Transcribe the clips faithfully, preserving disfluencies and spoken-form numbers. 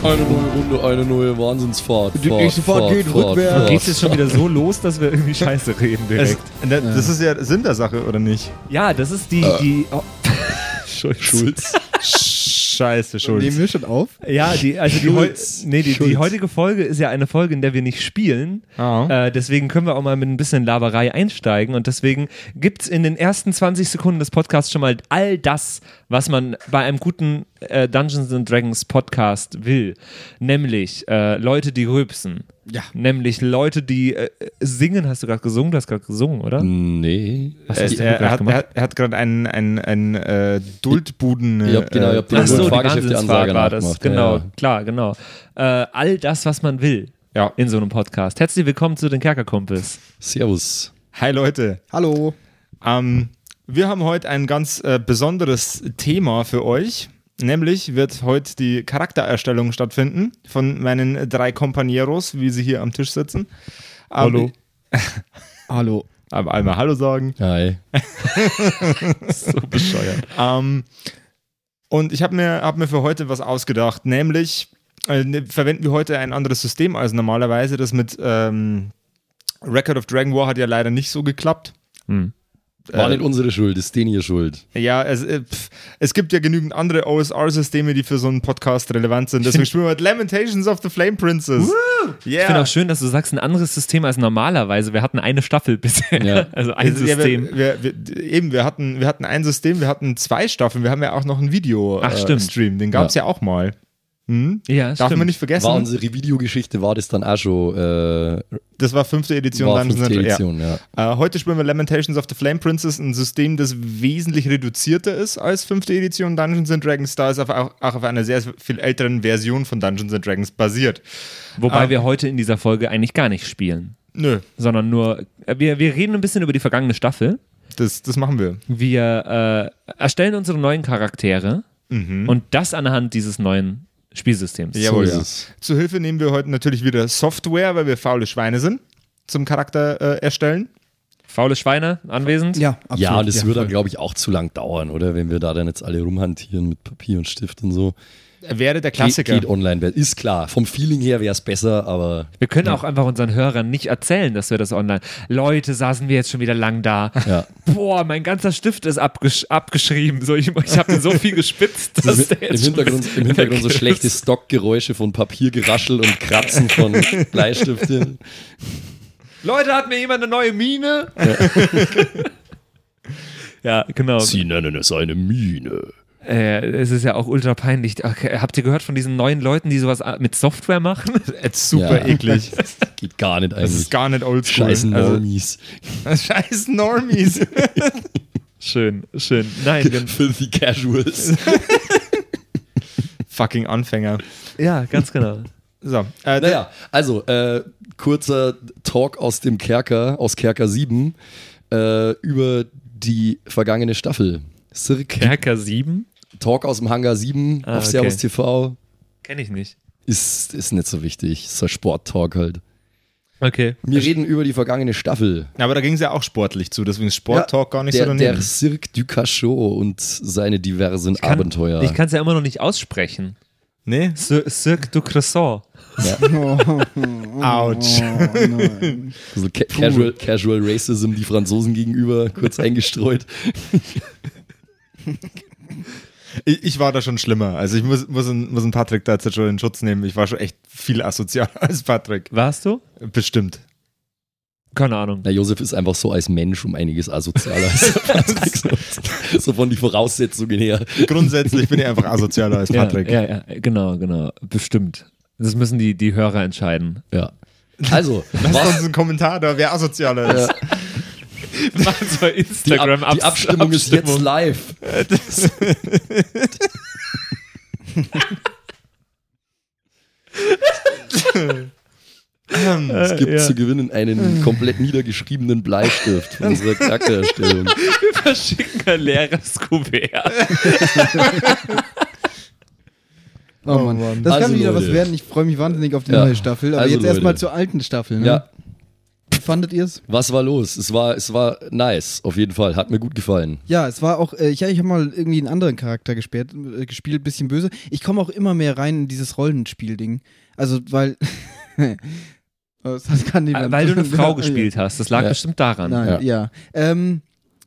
Eine neue Runde, eine neue Wahnsinnsfahrt. Die nächste Fahrt geht rückwärts. Geht es jetzt schon wieder so los, dass wir irgendwie Scheiße reden direkt? Es, das, das ist ja Sinn der Sache, oder nicht? Ja, das ist die... Äh. die oh. Schulz. Schulz. Scheiße, Schulz. Nehmen wir schon auf? Ja, die, also die, heu nee, die, die Schulz. heutige Folge ist ja eine Folge, in der wir nicht spielen. Ah. Äh, deswegen können wir auch mal mit ein bisschen Laberei einsteigen. Und deswegen gibt es in den ersten zwanzig Sekunden des Podcasts schon mal all das, was man bei einem guten äh, Dungeons and Dragons Podcast will. Nämlich äh, Leute, die rülpsen. Ja. Nämlich Leute, die äh, singen. Hast du gerade gesungen? Du hast gerade gesungen, oder? Nee. Was Er, hast du er, er gerade hat, gemacht? er hat, er hat gerade einen, einen, einen äh, Duldbuden... Ich hab, genau, ich hab die Ach so, die Fahrgeschäfte-Ansage Wahnsinnsfahrt war das. nachgemacht. Genau, Ja, ja. klar, genau. Äh, all das, was man will Ja. in so einem Podcast. Herzlich willkommen zu den Kerkerkumpels. Servus. Hi Leute. Hallo. Ähm, wir haben heute ein ganz äh, besonderes Thema für euch. Nämlich wird heute die Charaktererstellung stattfinden von meinen drei Companeros, wie sie hier am Tisch sitzen. Hallo. Ähm, Hallo. aber einmal Hallo sagen. Hi. So bescheuert. Ähm, und ich habe mir, hab mir für heute was ausgedacht, nämlich äh, ne, verwenden wir heute ein anderes System als normalerweise. Das mit ähm, Record of Dragon War hat ja leider nicht so geklappt. Hm. War Äh, nicht unsere Schuld, ist denen ihr Schuld. Ja, es, äh, pf, es gibt ja genügend andere O S R-Systeme, die für so einen Podcast relevant sind. Deswegen spielen wir heute Lamentations of the Flame Princess. Ich finde auch schön, dass du sagst, ein anderes System als normalerweise. Wir hatten eine Staffel bisher. Ja. Also ein Also, ja, System. wir, wir, wir, eben, wir hatten, wir hatten ein System, wir hatten zwei Staffeln, wir haben ja auch noch einen Ach, stimmt. Video-Stream, den gab es ja. ja auch mal. Hm? Ja, Darf stimmt. man nicht vergessen. War unsere Videogeschichte, war das dann auch schon äh, Das war fünfte Edition war Dungeons fünfte and Dragons. Edition, ja. Äh, heute spielen wir Lamentations of the Flame Princess, ein System, das wesentlich reduzierter ist als fünfte Edition Dungeons and Dragons, da es auf, auch, auch auf einer sehr viel älteren Version von Dungeons and Dragons basiert. Wobei ähm, wir heute in dieser Folge eigentlich gar nicht spielen. Nö, Sondern nur, äh, wir, wir reden ein bisschen über die vergangene Staffel. das, das machen wir. Wir äh, erstellen unsere neuen Charaktere Mhm. und das anhand dieses neuen Spielsystems. Jawohl, so ist ja. es. Zur Hilfe nehmen wir heute natürlich wieder Software, weil wir faule Schweine sind, zum Charakter äh, erstellen. Faule Schweine anwesend? Ja, absolut. Ja, und es ja, würde dann, voll. glaube ich, auch zu lang dauern, oder? Wenn wir da dann jetzt alle rumhantieren mit Papier und Stift und so. Wäre der Geht, Klassiker. geht online. Ist klar. Vom Feeling her wäre es besser, aber Wir können auch einfach unseren Hörern nicht erzählen, dass wir das online. Leute, saßen wir jetzt schon wieder lang da. ja. Boah, mein ganzer Stift ist abgesch abgeschrieben. So, ich ich habe den so viel gespitzt, dass Im, der im jetzt schon Hintergrund, im Hintergrund so weg ist. schlechte Stockgeräusche von Papiergeraschel und Kratzen von Bleistiften. Leute, hat mir jemand eine neue Mine? Ja, genau. Sie nennen es eine Mine. Äh, es ist ja auch ultra peinlich. Okay, habt ihr gehört von diesen neuen Leuten, die sowas mit Software machen? Jetzt super Ja. eklig. Geht gar nicht Das eigentlich. ist gar nicht oldschool. Scheiß Normies. Also, scheiß Normies. Schön, schön. Nein, gen- Filthy Casuals. Fucking Anfänger. ja, ganz genau. So, äh, Naja, also äh, kurzer Talk aus dem Kerker, aus Kerker sieben, äh, über die vergangene Staffel. Cirque, Kerker sieben? Talk aus dem Hangar sieben Ah, auf okay. Servus T V. Kenn ich nicht. Ist, ist nicht so wichtig. Ist ein Sport-Talk halt. Okay. Wir reden über die vergangene Staffel. aber da ging es ja auch sportlich zu, deswegen ist Sport-Talk gar nicht der, so daneben. der Cirque du Cachot und seine diversen Kann- Abenteuer. Ich kann es ja immer noch nicht aussprechen. Nee? Cir- Cirque du Croissant. Autsch. Oh, nein. Also ca casual, casual Racism, die Franzosen gegenüber, kurz eingestreut. Ich, ich war da schon schlimmer. Also ich muss, muss, einen, muss einen Patrick da jetzt schon in Schutz nehmen. Ich war schon echt viel asozialer als Patrick. Warst du? Bestimmt. Keine Ahnung. Na, Josef ist einfach so als Mensch um einiges asozialer als Patrick. So, so von die Voraussetzungen her. Grundsätzlich bin ich einfach asozialer als Patrick. Ja, ja, ja, genau, genau. Bestimmt. Das müssen die, die Hörer entscheiden. Ja. Also, Lasst was, uns einen Kommentar da, wer asozialer ist. Wir machen so die, Instagram Ab die Abstimmung ist jetzt live. Es gibt ja. zu gewinnen einen komplett niedergeschriebenen Bleistift für unsere Charaktererstellung. Wir verschicken ein leeres Kuvert. Oh Mann. Das Also, kann wieder Leute. was werden. Ich freue mich wahnsinnig auf die Ja. neue Staffel. Aber Also, jetzt erstmal Leute. zur alten Staffel. Ne? Ja. fandet ihr es? Was war los? Es war, es war nice, auf jeden Fall. Hat mir gut gefallen. Ja, es war auch, äh, ich, ich habe mal irgendwie einen anderen Charakter gespielt, äh, gespielt, bisschen böse. Ich komme auch immer mehr rein in dieses Rollenspiel-Ding. Also, weil. Das kann niemand. Weil du eine Frau gespielt hast. Das lag Ja. bestimmt daran. Nein, Ja. ja. Ähm,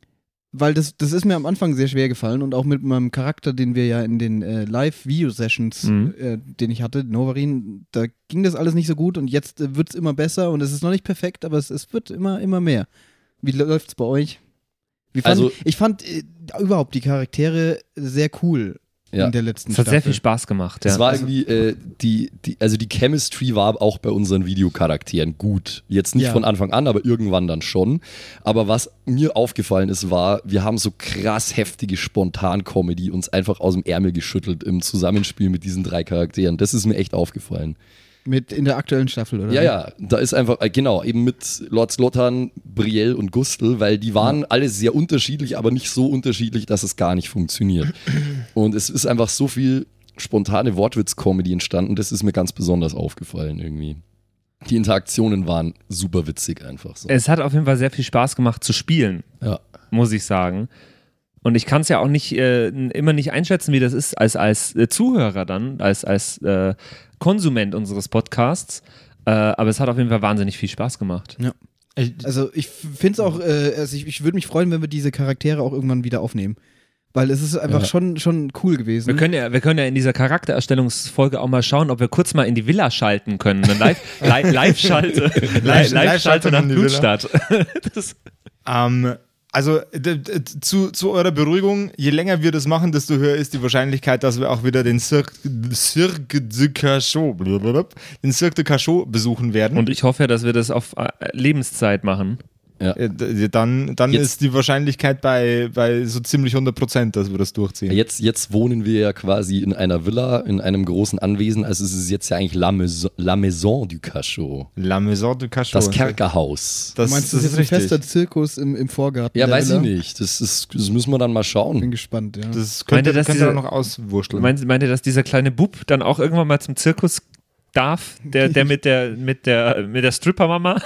weil das, das ist mir am Anfang sehr schwer gefallen und auch mit meinem Charakter, den wir ja in den äh, Live-Video-Sessions, Mhm. äh, den ich hatte, Novarin, da ging das alles nicht so gut und jetzt äh, wird es immer besser und es ist noch nicht perfekt, aber es, es wird immer, immer mehr. Wie läuft's bei euch? Wie fand, Also- ich fand äh, überhaupt die Charaktere sehr cool Ja. in der letzten Es hat Staffel. sehr viel Spaß gemacht. Ja. Es war irgendwie, äh, die, die, also die Chemistry war auch bei unseren Videocharakteren gut. Jetzt nicht Ja. von Anfang an, aber irgendwann dann schon. Aber was mir aufgefallen ist, war, wir haben so krass heftige Spontan-Comedy uns einfach aus dem Ärmel geschüttelt im Zusammenspiel mit diesen drei Charakteren. Das ist mir echt aufgefallen. Mit in der aktuellen Staffel, oder? Ja, ja, da ist einfach, äh, genau, eben mit Lord Slotan, Brielle und Gustl, weil die waren alle sehr unterschiedlich, aber nicht so unterschiedlich, dass es gar nicht funktioniert. Und es ist einfach so viel spontane Wortwitz-Comedy entstanden, das ist mir ganz besonders aufgefallen irgendwie. Die Interaktionen waren super witzig einfach so. Es hat auf jeden Fall sehr viel Spaß gemacht zu spielen, Ja. muss ich sagen. Und ich kann es ja auch nicht äh, immer nicht einschätzen, wie das ist als, als äh, Zuhörer dann, als, als äh, Konsument unseres Podcasts. Äh, aber es hat auf jeden Fall wahnsinnig viel Spaß gemacht. Ich, Also ich finde es auch, äh, also ich, ich würde mich freuen, wenn wir diese Charaktere auch irgendwann wieder aufnehmen. Weil es ist einfach Ja. schon, schon cool gewesen. Wir können, ja, wir können ja in dieser Charaktererstellungsfolge auch mal schauen, ob wir kurz mal in die Villa schalten können. Eine Live- Li- Live-Schalte Live Live- Live-Schalte nach in die Villa. Blutstadt. Das, Ähm, also d- d- zu, zu eurer Beruhigung, je länger wir das machen, desto höher ist die Wahrscheinlichkeit, dass wir auch wieder den Cirque, Cirque du Cachot, blablabla, den Cirque du Cachot besuchen werden. und ich hoffe ja, dass wir das auf äh, Lebenszeit machen. Äh, d- dann dann Jetzt- ist die Wahrscheinlichkeit bei, bei so ziemlich hundert Prozent, dass wir das durchziehen. Jetzt, jetzt wohnen wir ja quasi in einer Villa, in einem großen Anwesen, also es ist jetzt ja eigentlich La Maison, La Maison du Cachot. La Maison du Cachot. Das Kerkerhaus. Das, Du meinst, das das ist ein ist richtig. fester Zirkus im, im Vorgarten? Ja, der weiß Villa? ich nicht. Das, ist, das müssen wir dann mal Bin schauen. gespannt, ja. Das Meint könnte, ihr, dass könnte diese- er noch auswurschteln. Meint, meint ihr, dass dieser kleine Bub dann auch irgendwann mal zum Zirkus darf? Der, der mit der, mit der, mit der Stripper-Mama?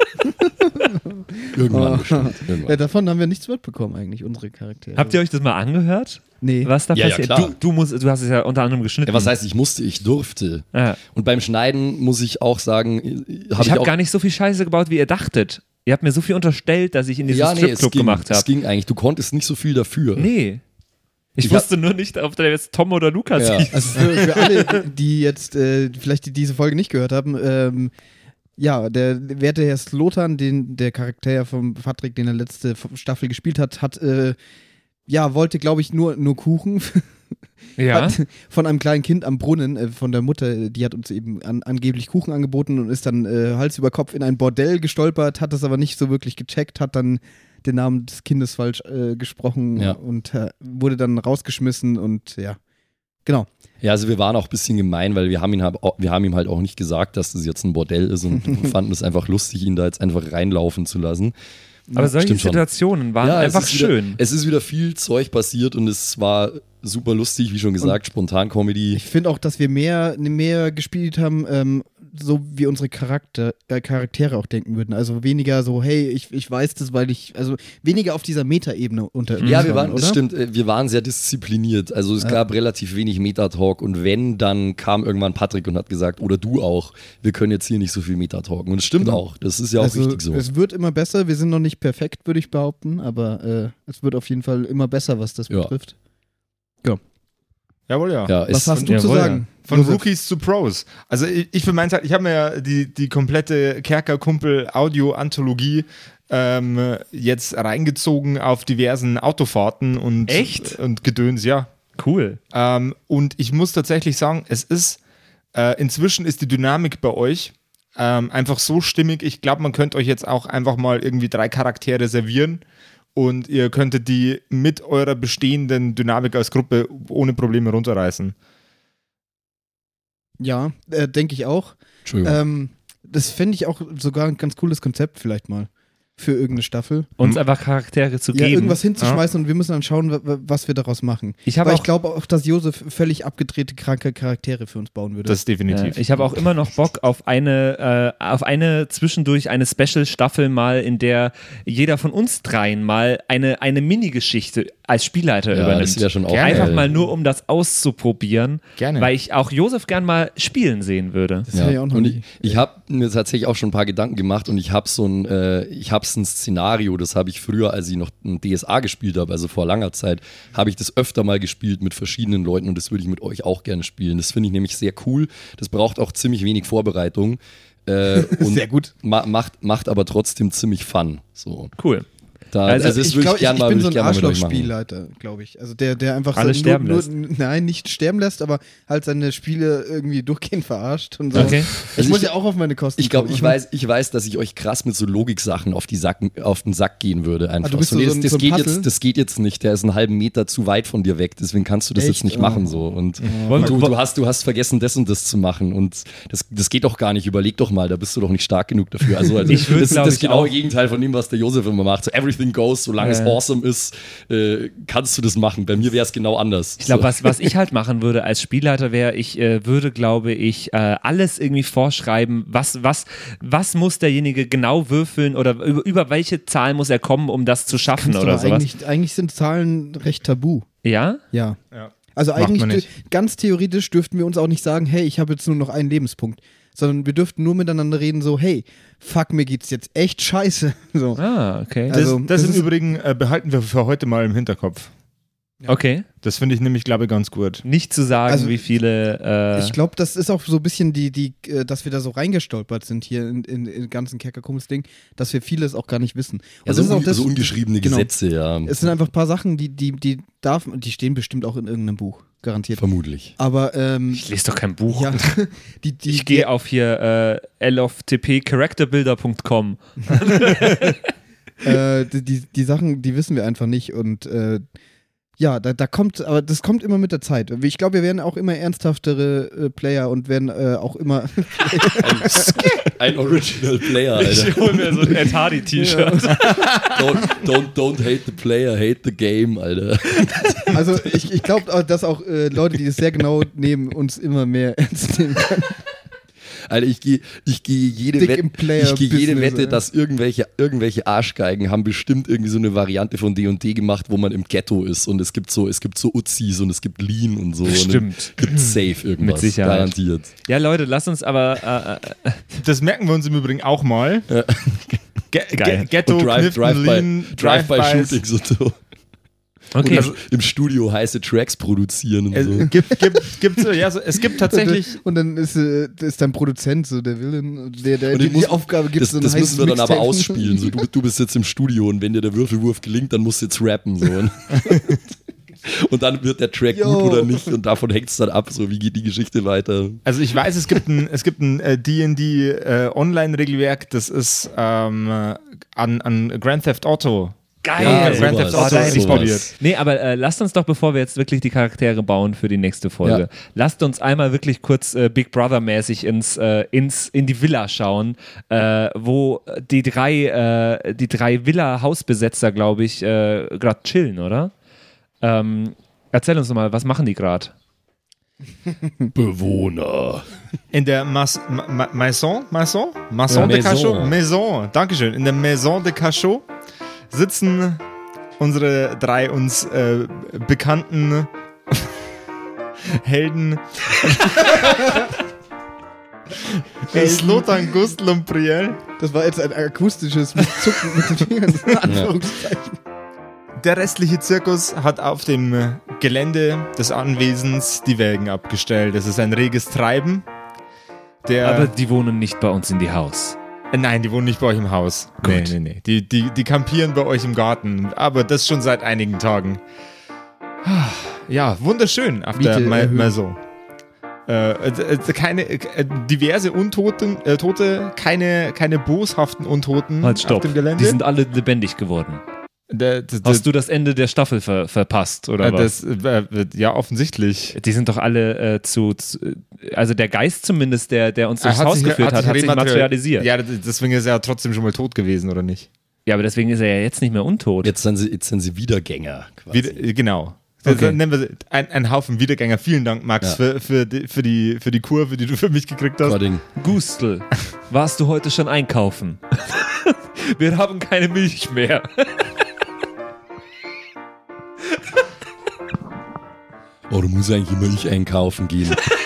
Irgendwann Oh. bestimmt. Ja, Irgendwann. davon haben wir nichts mitbekommen eigentlich, unsere Charaktere. Habt ihr euch das mal angehört? Nee. Was da Ja, ja, passiert? klar. du, du, musst, du hast es ja unter anderem geschnitten. Ja, was heißt, ich musste, ich durfte. Ja. Und beim Schneiden muss ich auch sagen, habe Ich ich, habe auch. gar nicht so viel Scheiße gebaut, wie ihr dachtet. Ihr habt mir so viel unterstellt, dass ich in diesem ja, nee, es Stripclub ging, gemacht es habe. ging eigentlich. Du konntest nicht so viel dafür. Nee. Ich, Ich wusste nur nicht, ob da jetzt Tom oder Lukas Ja. hieß. Also für, für alle, die jetzt äh, vielleicht die diese Folge nicht gehört haben, ähm, ja, der werte Herr Slotan, den der Charakter von Patrick, den er letzte Staffel gespielt hat, hat äh, ja, wollte, glaube ich, nur, nur Kuchen. Ja. Hat von einem kleinen Kind am Brunnen, äh, von der Mutter, die hat uns eben an, angeblich Kuchen angeboten und ist dann äh, Hals über Kopf in ein Bordell gestolpert, hat das aber nicht so wirklich gecheckt, hat dann den Namen des Kindes falsch äh, gesprochen Ja. und äh, wurde dann rausgeschmissen und ja, genau. Ja, also wir waren auch ein bisschen gemein, weil wir haben, ihn, hab- wir haben ihm halt auch nicht gesagt, dass das jetzt ein Bordell ist und fanden es einfach lustig, ihn da jetzt einfach reinlaufen zu lassen. Aber solche Stimmt schon. Situationen waren Ja, es einfach ist wieder, schön. Es ist wieder viel Zeug passiert und es war super lustig, wie schon gesagt, Spontan-Comedy. Ich finde auch, dass wir mehr, mehr gespielt haben, ähm, so wie unsere Charakter, äh, Charaktere auch denken würden. Also weniger so, hey, ich, ich weiß das, weil ich, also weniger auf dieser Metaebene unterwegs Ja, wir waren, oder? das stimmt, äh, wir waren sehr diszipliniert. Also es Ja. gab relativ wenig Metatalk und wenn, dann kam irgendwann Patrick und hat gesagt, oder du auch, wir können jetzt hier nicht so viel Metatalken. Und es stimmt Genau. auch, das ist ja auch Also richtig so. es wird immer besser, wir sind noch nicht perfekt, würde ich behaupten, aber äh, es wird auf jeden Fall immer besser, was das Ja. betrifft. Jawohl, ja. Ja, Was es, hast du zu Jawohl, ja. sagen? Von Josef? Rookies zu Pros. Also ich, ich für meinen Teil, ich habe mir ja die, die komplette Kerker-Kumpel-Audio-Anthologie ähm, jetzt reingezogen auf diversen Autofahrten und, Echt? und Gedöns, ja. Cool. Ähm, und ich muss tatsächlich sagen, es ist, äh, inzwischen ist die Dynamik bei euch ähm, einfach so stimmig. Ich glaube, man könnte euch jetzt auch einfach mal irgendwie drei Charaktere servieren und ihr könntet die mit eurer bestehenden Dynamik als Gruppe ohne Probleme runterreißen. Ja, äh, denke ich auch. Entschuldigung. Ähm, das fände ich auch sogar ein ganz cooles Konzept vielleicht mal. für irgendeine Staffel. Uns einfach Charaktere zu Ja, geben. irgendwas hinzuschmeißen und wir müssen dann schauen, wa- wa- was wir daraus machen. Ich habe Weil auch- ich glaube auch, dass Josef völlig abgedrehte, kranke Charaktere für uns bauen würde. Das ist definitiv. Ja, ich habe auch immer noch Bock auf eine, äh, auf eine zwischendurch eine Special-Staffel mal, in der jeder von uns dreien mal eine, eine Minigeschichte als Spielleiter Ja, übernimmt. das wäre schon auch Gerne. Einfach geil. mal nur, um das auszuprobieren, Gerne. weil ich auch Josef gern mal spielen sehen würde. das wäre ja auch noch und nie. ich, ich habe mir tatsächlich auch schon ein paar Gedanken gemacht und ich habe so ein, äh, ich habe ein Szenario, das habe ich früher, als ich noch ein D S A gespielt habe, also vor langer Zeit, habe ich das öfter mal gespielt mit verschiedenen Leuten und das würde ich mit euch auch gerne spielen. Das finde ich nämlich sehr cool. Das braucht auch ziemlich wenig Vorbereitung. Äh, und Sehr gut. Ma macht, macht aber trotzdem ziemlich Fun. So. Cool. Da, Also also, das ich würde glaube, ich ich, gerne ich mal, bin würd so ich ein gerne mal mit euch machen. Arschloch-Spielleiter, glaube ich. Also der, der einfach Alle so sterben nur, lässt. Nur, nein, nicht sterben lässt, aber halt seine Spiele irgendwie durchgehend verarscht und so. Okay. Ich Also muss ich- ja auch auf meine Kosten Ich glaube, ich kommen. weiß, ich weiß, dass ich euch krass mit so Logiksachen auf, die Sacken, auf den Sack gehen würde. Einfach. du bist so nee, so das, ein- das, so ein geht Puzzle? jetzt, das geht jetzt nicht. Der ist einen halben Meter zu weit von dir weg. Deswegen kannst du das Echt? jetzt nicht Oh. machen. So. Und Wollen- du, wollen- du, hast, du hast vergessen, das und das zu machen. Und das, das geht doch gar nicht. Überleg doch mal, da bist du doch nicht stark genug dafür. Also, also Ich würd, das ist glaub das ich, genaue auch- Gegenteil von dem, was der Josef immer macht. So everything goes, solange Ja. es awesome ist, äh, kannst du das machen. Bei mir wäre es genau anders. Ich glaube, so. was, was ich halt machen würde als Spielleiter wäre, ich äh, würde, glaube ich, äh, alles irgendwie vorschreiben, was, was, was muss derjenige genau würfeln oder über, über welche Zahl muss er kommen, um das zu schaffen Kannst du oder aber sowas. eigentlich, eigentlich sind Zahlen recht tabu. Ja? Ja. Ja. Also Macht eigentlich man nicht. dü- ganz theoretisch dürften wir uns auch nicht sagen, hey, ich habe jetzt nur noch einen Lebenspunkt. Sondern wir dürften nur miteinander reden, so, hey, fuck, mir geht's jetzt echt scheiße. So. Ah, okay. Das, Also, das, das im ist- Übrigen äh, behalten wir für heute mal im Hinterkopf. Okay. Das finde ich nämlich, glaube ich, ganz gut. Nicht zu sagen, Also, wie viele. Äh, Ich glaube, das ist auch so ein bisschen die, die, äh, dass wir da so reingestolpert sind hier in, in, in den ganzen Kerkerkumpels-Ding, dass wir vieles auch gar nicht wissen. Und ja, das so, ist auch un- das, so ungeschriebene genau. Gesetze, ja. Es sind einfach ein paar Sachen, die, die, die darf, die stehen bestimmt auch in irgendeinem Buch, garantiert. Vermutlich. Aber ähm, ich lese doch kein Buch. ja, die, die, Ich gehe auf hier äh, l f t p character builder punkt com. äh, die, die, die Sachen, die wissen wir einfach nicht und äh, ja, da, da kommt, aber das kommt immer mit der Zeit. Ich glaube, wir werden auch immer ernsthaftere äh, Player und werden äh, auch immer Ein Original Player, Alter. hole mir so ein Ed Hardy-T-Shirt. Don't, don't, don't hate the player, hate the game, Alter. Also ich, ich glaube, dass auch äh, Leute, die das sehr genau nehmen, uns immer mehr ernst nehmen können. Alter, ich gehe ich geh jede, Dick Wette, im Player ich geh jede Business, Wette, ey. dass irgendwelche, irgendwelche Arschgeigen haben bestimmt irgendwie so eine Variante von D und D gemacht, wo man im Ghetto ist und es gibt so, es gibt so Uzis und es gibt Lean und so. Bestimmt. Und es gibt safe irgendwas. Mit Sicherheit. Garantiert. Ja, Leute, lasst uns aber. Äh, äh, Das merken wir uns im Übrigen auch mal. Ge Geil. Ge Ghetto, Und Drive, Kniften, Drive-by Lean, Drive Drive-bys. Shootings und so. okay. Und im Studio heiße Tracks produzieren und Es so. gibt, gibt, gibt, ja, so, es gibt tatsächlich. Und dann ist, äh, ist dein Produzent so der Villain, der, der Und dir den die muss- Aufgabe gibt, Das, so ein das heißes müssen wir dann aber Mixtape. ausspielen. So, du, du bist jetzt im Studio und wenn dir der Würfelwurf gelingt, dann musst du jetzt rappen. So. Und, und dann wird der Track Yo. gut oder nicht und davon hängt es dann ab, so wie geht die Geschichte weiter. Also ich weiß, es gibt ein, es gibt ein äh, D und D äh, Online-Regelwerk, das ist ähm, äh, an, an Grand Theft Auto. Geil. Ja, sowas, Grand Theft Auto sowas. hätte ich probiert. Nee, aber äh, lasst uns doch, bevor wir jetzt wirklich die Charaktere bauen für die nächste Folge, Ja. lasst uns einmal wirklich kurz äh, Big Brother-mäßig ins, äh, ins, in die Villa schauen, äh, wo die drei, äh, die drei Villa-Hausbesetzer, glaube ich, äh, gerade chillen, oder? Ähm, erzähl uns doch mal, was machen die gerade? Bewohner. In der Mas Ma Ma Maison, Maison, Maison Ja, de Maison. Cachot, Maison, Dankeschön. In der Maison de Cachot sitzen unsere drei uns äh, bekannten Helden. Slotan, Gustl und Brielle. Das war jetzt ein akustisches Zucken mit den Fingern, in Anführungszeichen. Der restliche Zirkus hat auf dem äh, Gelände des Anwesens die Wägen abgestellt. Es ist ein reges Treiben. Der Aber die wohnen nicht bei uns in die Haus. Äh, Nein, die wohnen nicht bei euch im Haus. Gut. Nee, nee, nee. Die, die, die kampieren bei euch im Garten. Aber das schon seit einigen Tagen. Ja, wunderschön auf Miete der Ma erhöhen. Maison. Äh, äh, äh, keine, äh, diverse Untoten, äh, Tote, keine, keine boshaften Untoten Halt, stopp. auf dem Gelände. Die sind alle lebendig geworden. Der- der- Hast du das Ende der Staffel ver verpasst, oder äh, was? das, äh, ja, offensichtlich. Die sind doch alle äh, zu, zu, also der Geist zumindest, der, der uns durchs Er Haus sich- geführt hat, hat sich rematerial- materialisiert. Ja, deswegen ist er ja trotzdem schon mal tot gewesen, oder nicht? Ja, aber deswegen ist er ja jetzt nicht mehr untot. Jetzt sind sie, jetzt sind sie Wiedergänger quasi. Wieder, genau. Okay. Okay. Nennen wir ein, ein Haufen Wiedergänger. Vielen Dank, Max, Ja. für, für, die, für, die, für die Kurve, die du für mich gekriegt hast. Gording. Gustl, warst du heute schon einkaufen? Wir haben keine Milch mehr. Oh, du musst eigentlich immer ich einkaufen gehen.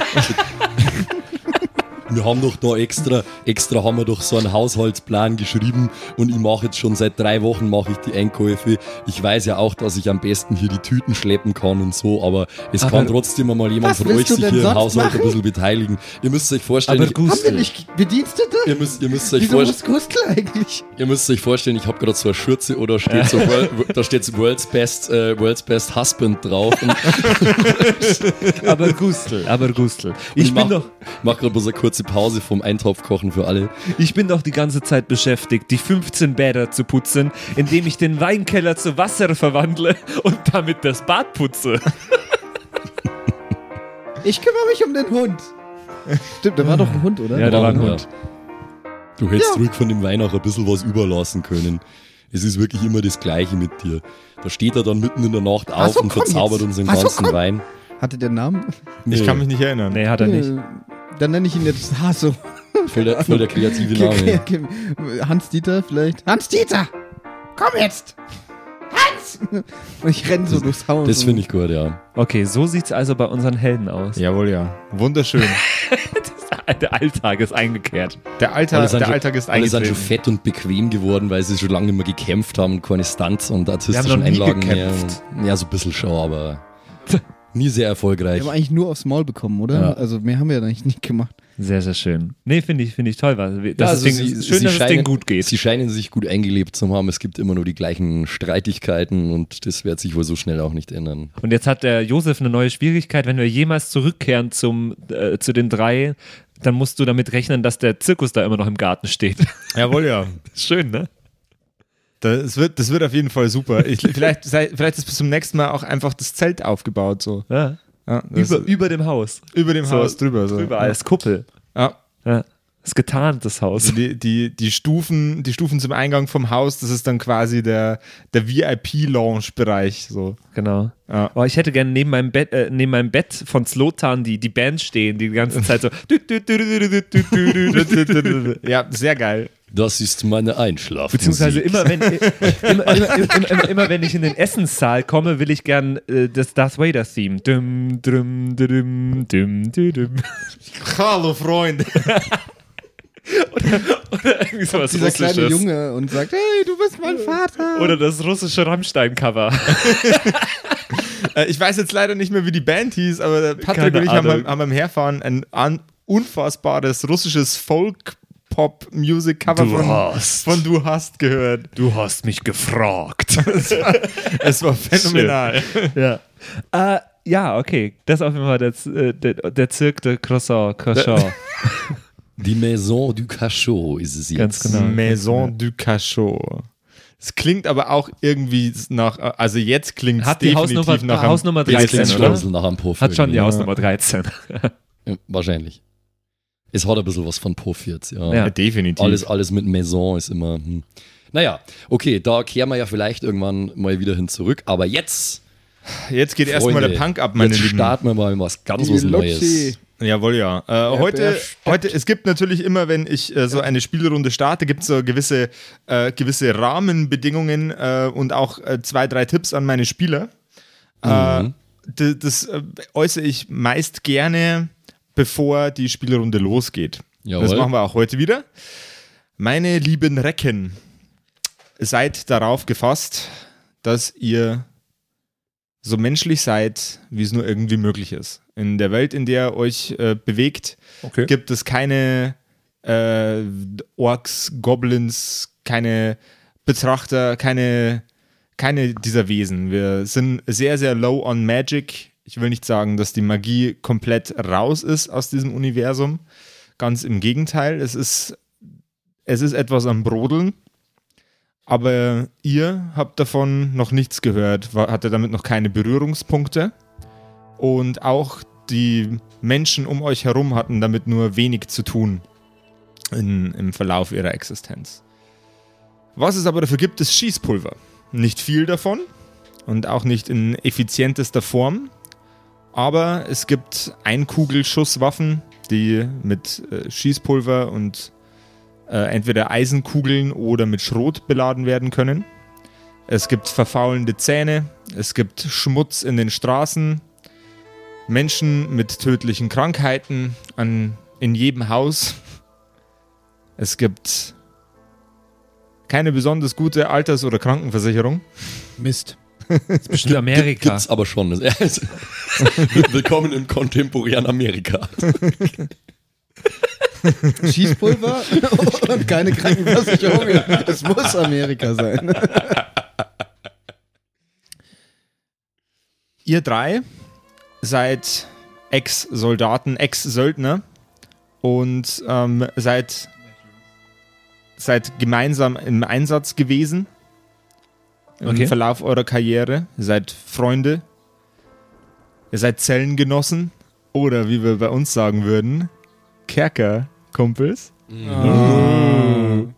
Wir haben doch da extra, extra haben wir doch so einen Haushaltsplan geschrieben und ich mache jetzt schon seit drei Wochen mache ich die Einkäufe. Ich weiß ja auch, dass ich am besten hier die Tüten schleppen kann und so, aber es Aber kann trotzdem mal jemand was von willst euch du sich denn hier im sonst Haushalt machen? ein bisschen beteiligen. Ihr müsst euch vorstellen, Aber ich, Gustl, Haben wir nicht Bedienstete? ihr, müsst, ihr, müsst euch Wieso vorstellen muss Gustl eigentlich? ihr müsst euch vorstellen, ich habe gerade so eine Schürze oder steht so World, da steht so World's Best, äh, World's Best Husband drauf. Und aber Gustl, aber Gustl. Ich, ich bin mach, doch, mach gerade bloß eine kurze Pause vom Eintopfkochen für alle. ich bin doch die ganze Zeit beschäftigt, die fünfzehn Bäder zu putzen, indem ich den Weinkeller zu Wasser verwandle und damit das Bad putze. Ich kümmere mich um den Hund. Stimmt, da war doch ein Hund, oder? Ja, da war ein Ja. Hund. Du hättest Ja. ruhig von dem Wein auch ein bisschen was überlassen können. Es ist wirklich immer das Gleiche mit dir. Da steht er dann mitten in der Nacht auf Ach so, und komm verzaubert jetzt. uns den Ach so, ganzen komm. Wein. Hatte der Namen? Ich kann mich nicht erinnern. Nee, hat er nicht. Äh, Dann nenne ich ihn jetzt Haso. Voll der, voll der kreative Name. Hans-Dieter vielleicht? Hans-Dieter! Komm jetzt! Hans! Und ich renne so durchs Haus. Das finde ich gut, ja. Okay, so sieht's also bei unseren Helden aus. Jawohl, ja. Wunderschön. Der Alltag ist eingekehrt. Der Alltag, Alle sind der schon- Alltag ist Alle sind schon eingetreten. fett und bequem geworden, weil sie schon lange nicht mehr gekämpft haben und keine Stunts und artistischen noch nie Einlagen mehr. gekämpft. Und, ja, so ein bisschen schon, aber nie sehr erfolgreich. Wir haben eigentlich nur aufs Maul bekommen, oder? Ja. Also mehr haben wir eigentlich nicht gemacht. Sehr, sehr schön. Nee, finde ich, finde ich toll. Weil das Ja, also Ding, sie- schön, sie dass das scheinen- Ding gut geht. Sie scheinen sich gut eingelebt zu haben. Es gibt immer nur die gleichen Streitigkeiten und das wird sich wohl so schnell auch nicht ändern. Und jetzt hat der Josef eine neue Schwierigkeit. Wenn wir jemals zurückkehren zum, äh, zu den drei, dann musst du damit rechnen, dass der Zirkus da immer noch im Garten steht. Jawohl, ja. Schön, ne? Das wird, das wird auf jeden Fall super. Ich, vielleicht, sei, vielleicht ist bis zum nächsten Mal auch einfach das Zelt aufgebaut. So. Ja. Ja, das- Über, über dem Haus. über dem so Haus drüber. So. Drüber als Kuppel. Ja. Ja. Das ist getarnt, das Haus. Also die, die, die, Stufen, die Stufen zum Eingang vom Haus, das ist dann quasi der, der V I P-Lounge-Bereich. So. Genau. Ja. Oh, ich hätte gerne neben meinem Bett, äh, neben meinem Bett von Slotan die, die Band stehen, die die ganze Zeit so. Ja, sehr geil. Das ist meine Einschlafmusik. Beziehungsweise immer wenn, immer, immer, immer, immer, immer wenn ich in den Essenssaal komme, will ich gern äh, das Darth Vader-Theme. Dum, dum, dum, dum, dum, dum. Hallo, Freunde. Oder irgendwie sowas Dieser kleine Russisches. Junge und sagt, hey, du bist mein Vater. Oder das russische Rammstein-Cover. Äh, ich weiß jetzt leider nicht mehr, wie die Band hieß, aber der Patrick Keine und ich haben, Ahnung. beim- haben beim Herfahren ein an, unfassbares russisches Folk-Pop-Music-Cover Du von, hast. von Du hast gehört. Du hast mich gefragt. Es war phänomenal. ja. Äh, ja, okay. Das ist auf jeden Fall der, Z- äh, der, der Zirk de Croissant. Croissant. Die Maison du Cachot ist es jetzt. Ganz genau. Maison du Cachot. Es klingt aber auch irgendwie nach, also jetzt klingt es Hat die definitiv Hausnummer, nach einem- Hausnummer Jetzt dreizehn, klingt's schon oder? ein bisschen nach einem Puff. Hat schon die irgendwie. Hausnummer dreizehn. Ja, wahrscheinlich. Es hat ein bisschen was von Puff jetzt, ja. Ja. Ja, definitiv. Alles, alles mit Maison ist immer. Hm. Naja, okay, da kehren wir ja vielleicht irgendwann mal wieder hin zurück. Aber jetzt, Jetzt geht erstmal Freunde, der Punk ab, meine jetzt Lieben. starten wir mal in was ganz Die was Lutschi. Neues. Jawohl, ja. Äh, heute, Bergstedt. heute, es gibt natürlich immer, wenn ich äh, so eine Spielrunde starte, gibt es so gewisse, äh, gewisse Rahmenbedingungen äh, und auch äh, zwei, drei Tipps an meine Spieler. Äh, Mhm. d- das äh, äußere ich meist gerne, bevor die Spielrunde losgeht. Jawohl. Das machen wir auch heute wieder. Meine lieben Recken, seid darauf gefasst, dass ihr so menschlich seid, wie es nur irgendwie möglich ist. In der Welt, in der ihr euch äh, bewegt, Okay. gibt es keine äh, Orks, Goblins, keine Betrachter, keine, keine dieser Wesen. Wir sind sehr, sehr low on Magic. Ich will nicht sagen, dass die Magie komplett raus ist aus diesem Universum. Ganz im Gegenteil. Es ist, es ist etwas am Brodeln. Aber ihr habt davon noch nichts gehört, war- hattet damit noch keine Berührungspunkte. Und auch die Menschen um euch herum hatten damit nur wenig zu tun in, im Verlauf ihrer Existenz. Was es aber dafür gibt, ist Schießpulver. Nicht viel davon und auch nicht in effizientester Form. Aber es gibt Einkugelschusswaffen, die mit äh, Schießpulver und äh, entweder Eisenkugeln oder mit Schrot beladen werden können. Es gibt verfaulende Zähne, es gibt Schmutz in den Straßen, Menschen mit tödlichen Krankheiten an, in jedem Haus. Es gibt keine besonders gute Alters- oder Krankenversicherung. Mist. Das ist bestimmt Amerika. Gibt's aber schon. Willkommen im kontemporären Amerika. Schießpulver und keine Krankenversicherung. Es muss Amerika sein. Ihr drei seid Ex-Soldaten, Ex-Söldner und ähm, seid, seid gemeinsam im Einsatz gewesen im Okay. Verlauf eurer Karriere. Ihr seid Freunde, ihr seid Zellengenossen oder wie wir bei uns sagen würden, Kerkerkumpels. Oh.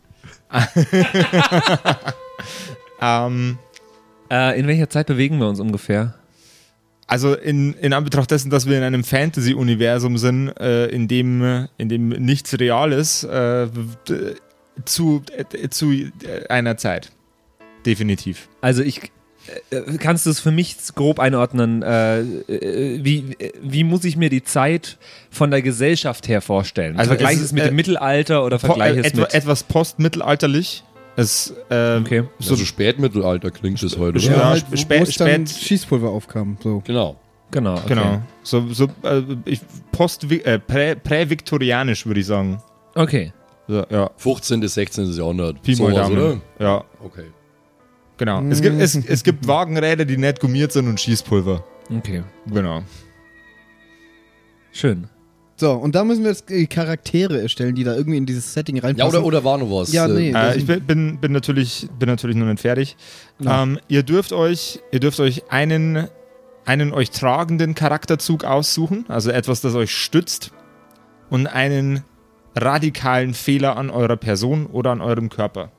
ähm, Äh, in welcher Zeit bewegen wir uns ungefähr? Also in, in Anbetracht dessen, dass wir in einem Fantasy-Universum sind, äh, in, dem, in dem nichts real ist, äh, d- zu, äh, zu einer Zeit. Definitiv. Also ich, äh, kannst du es für mich grob einordnen, äh, äh, wie, äh, wie muss ich mir die Zeit von der Gesellschaft her vorstellen? Also Vergleich es es ist, mit äh, dem Mittelalter oder Po- vergleich äh, es etwa, mit... etwas postmittelalterlich. Es, äh, Okay. so, Also Spätmittelalter klingt es heute, Ja, oder? Ja, halt, sp- wo spät- wo es dann spät- Schießpulver aufkam. So. Genau. Genau, okay. Genau. So, so äh, ich, post, äh, prä, präviktorianisch würde ich sagen. Okay. So, ja. fünfzehnten. sechzehnten. Jahrhundert. Pi mal Sowas, Daumen. oder? Ja, Okay. genau. Es gibt, es, es gibt Wagenräder, die nicht gummiert sind und Schießpulver. Okay. Genau. Schön. So, und da müssen wir jetzt äh, Charaktere erstellen, die da irgendwie in dieses Setting Ja, reinpassen. oder, oder war noch was? Ja, nee. Äh, das- ich bin, bin, bin, natürlich, bin natürlich noch nicht fertig. Ja. Ähm, ihr dürft euch, ihr dürft euch einen, einen euch tragenden Charakterzug aussuchen, also etwas, das euch stützt, und einen radikalen Fehler an eurer Person oder an eurem Körper.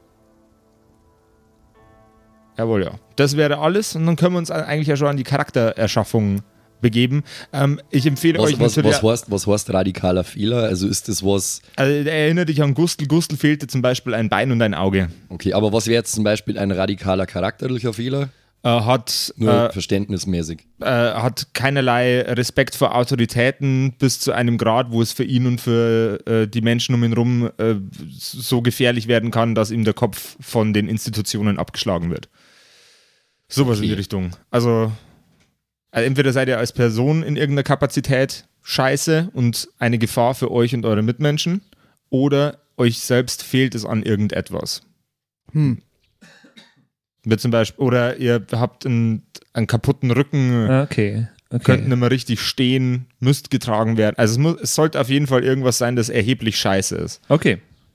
Jawohl, ja. Das wäre alles und dann können wir uns eigentlich ja schon an die Charaktererschaffung begeben. Ähm, ich empfehle Was, euch was, natürlich... was, heißt, was heißt radikaler Fehler? Also ist das was, Also, erinnere dich an Gustl. Gustl fehlte zum Beispiel ein Bein und ein Auge. okay, aber was wäre jetzt zum Beispiel ein radikaler charakterlicher Fehler? Äh, hat, Nur äh, verständnismäßig. äh, hat keinerlei Respekt vor Autoritäten bis zu einem Grad, wo es für ihn und für äh, die Menschen um ihn rum äh, so gefährlich werden kann, dass ihm der Kopf von den Institutionen abgeschlagen wird. Sowas in Okay. die Richtung. Also, also entweder seid ihr als Person in irgendeiner Kapazität scheiße und eine Gefahr für euch und eure Mitmenschen, oder euch selbst fehlt es an irgendetwas. Hm. Wie zum Beispiel, oder ihr habt einen, einen kaputten Rücken, Okay. okay. könnt nicht mehr richtig stehen, müsst getragen werden. Also es, muss, es sollte auf jeden Fall irgendwas sein, das erheblich scheiße ist. Okay,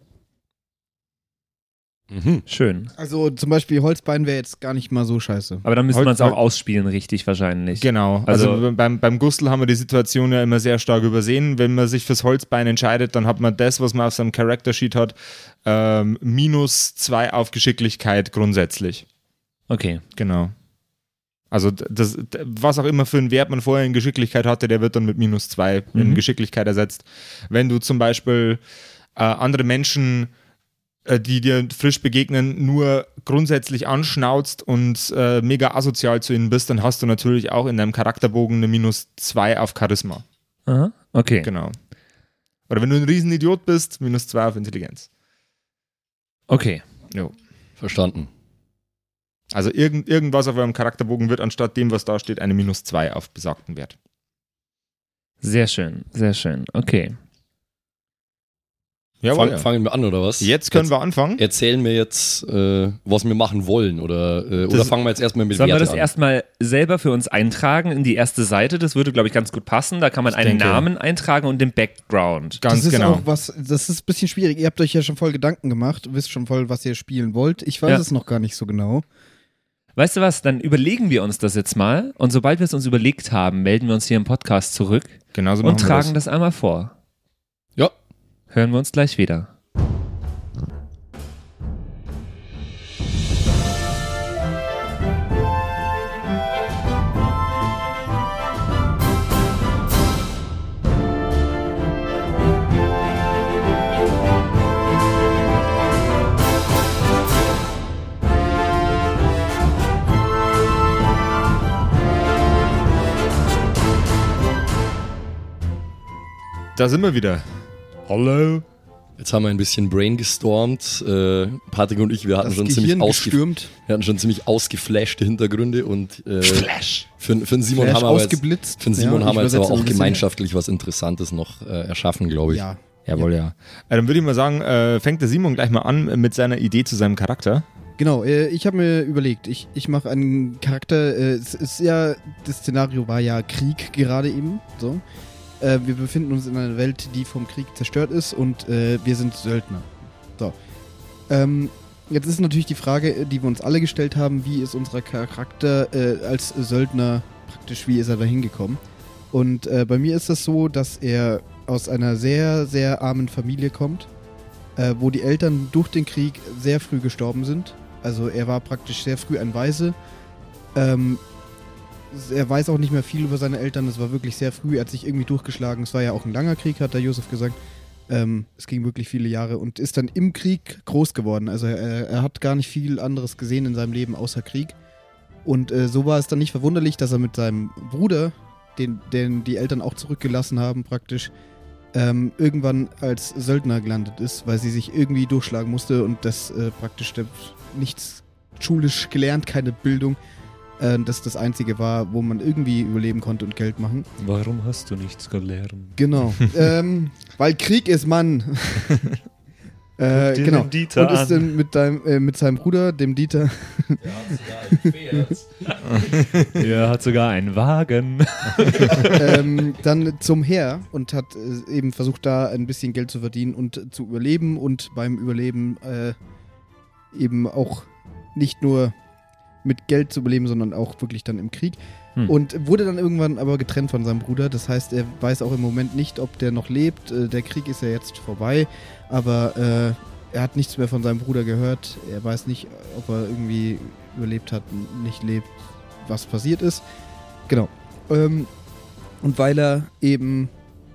Mhm. schön. Also zum Beispiel Holzbein wäre jetzt gar nicht mal so scheiße. Aber dann müsste Heute- man es auch heute- ausspielen, richtig wahrscheinlich. Genau. Also, Also- beim, beim Gustl haben wir die Situation ja immer sehr stark übersehen. Wenn man sich fürs Holzbein entscheidet, dann hat man das, was man auf seinem Character Sheet hat, ähm, minus zwei auf Geschicklichkeit grundsätzlich. Okay. Genau. Also d- das, d- was auch immer für einen Wert man vorher in Geschicklichkeit hatte, der wird dann mit minus zwei in Mhm. Geschicklichkeit ersetzt. Wenn du zum Beispiel äh, andere Menschen, äh, die dir frisch begegnen, nur grundsätzlich anschnauzt und äh, mega asozial zu ihnen bist, dann hast du natürlich auch in deinem Charakterbogen eine minus zwei auf Charisma. Aha. Okay. Genau. Oder wenn du ein Riesenidiot bist, minus zwei auf Intelligenz. Okay. Jo. Verstanden. Also irgend, irgendwas auf eurem Charakterbogen wird anstatt dem, was da steht, eine minus zwei auf besagten Wert. Sehr schön, sehr schön. Okay. Jawohl. Fang, fangen wir an, oder was? Jetzt können Jetzt wir anfangen. Erzählen wir jetzt, äh, was wir machen wollen, oder, äh, oder Das- fangen wir jetzt erstmal mit Sollen wir Werte das an? erstmal selber für uns eintragen in die erste Seite? Das würde, glaube ich, ganz gut passen. Da kann man Ich einen denke- Namen eintragen und den Background. Ganz das ist genau. auch was, das ist ein bisschen schwierig. Ihr habt euch ja schon voll Gedanken gemacht, wisst schon voll, was ihr spielen wollt. Ich weiß Ja. es noch gar nicht so genau. Weißt du was, dann überlegen wir uns das jetzt mal und sobald wir es uns überlegt haben, melden wir uns hier im Podcast zurück Genauso und machen wir tragen das einmal vor. Ja. Hören wir uns gleich wieder. Da sind wir wieder. Hallo. Jetzt haben wir ein bisschen brainstormt. Äh, Patrick und ich, wir hatten, Das schon Gehirn ziemlich, ausge- gestürmt. wir hatten schon ziemlich ausgeflashte Hintergründe und äh, Flash. für, für den Simon Flash haben wir jetzt, ausgeblitzt. für den Simon Ja, haben wir ich jetzt aber übersetze auch ein bisschen. gemeinschaftlich was Interessantes noch äh, erschaffen, glaube ich. Ja. Jawohl, ja. Äh, dann würde ich mal sagen, äh, fängt der Simon gleich mal an äh, mit seiner Idee zu seinem Charakter. Genau, äh, ich habe mir überlegt, ich, ich mache einen Charakter, äh, es ist ja, das Szenario war ja Krieg gerade eben, so. Äh, wir befinden uns in einer Welt, die vom Krieg zerstört ist und äh, wir sind Söldner. So. Ähm, jetzt ist natürlich die Frage, die wir uns alle gestellt haben, wie ist unser Charakter äh, als Söldner praktisch, wie ist er da hingekommen? Und äh, bei mir ist das so, dass er aus einer sehr, sehr armen Familie kommt, äh, wo die Eltern durch den Krieg sehr früh gestorben sind. Also er war praktisch sehr früh ein Waise. Ähm, er weiß auch nicht mehr viel über seine Eltern. Das war wirklich sehr früh. Er hat sich irgendwie durchgeschlagen. Es war ja auch ein langer Krieg, hat der Josef gesagt. Ähm, es ging wirklich viele Jahre und ist dann im Krieg groß geworden. Also er, er hat gar nicht viel anderes gesehen in seinem Leben außer Krieg. Und äh, so war es dann nicht verwunderlich, dass er mit seinem Bruder, den, den die Eltern auch zurückgelassen haben praktisch, ähm, irgendwann als Söldner gelandet ist, weil sie sich irgendwie durchschlagen musste und das äh, praktisch der, nichts schulisch gelernt, keine Bildung, äh, das das Einzige war, wo man irgendwie überleben konnte und Geld machen. Warum hast du nichts gelernt? Genau, ähm, weil Krieg ist, Mann. äh, dir genau. den Dieter und ist an. dann mit, deinem, äh, mit seinem Bruder, dem Dieter, Er hat sogar einen Wagen. ähm, dann zum Heer und hat äh, eben versucht, da ein bisschen Geld zu verdienen und äh, zu überleben und beim Überleben äh, eben auch nicht nur mit Geld zu überleben, sondern auch wirklich dann im Krieg. Hm. Und wurde dann irgendwann aber getrennt von seinem Bruder. Das heißt, er weiß auch im Moment nicht, ob der noch lebt. Äh, der Krieg ist ja jetzt vorbei, aber äh, er hat nichts mehr von seinem Bruder gehört. Er weiß nicht, ob er irgendwie überlebt hat, nicht lebt, was passiert ist. Genau. Ähm, und weil er eben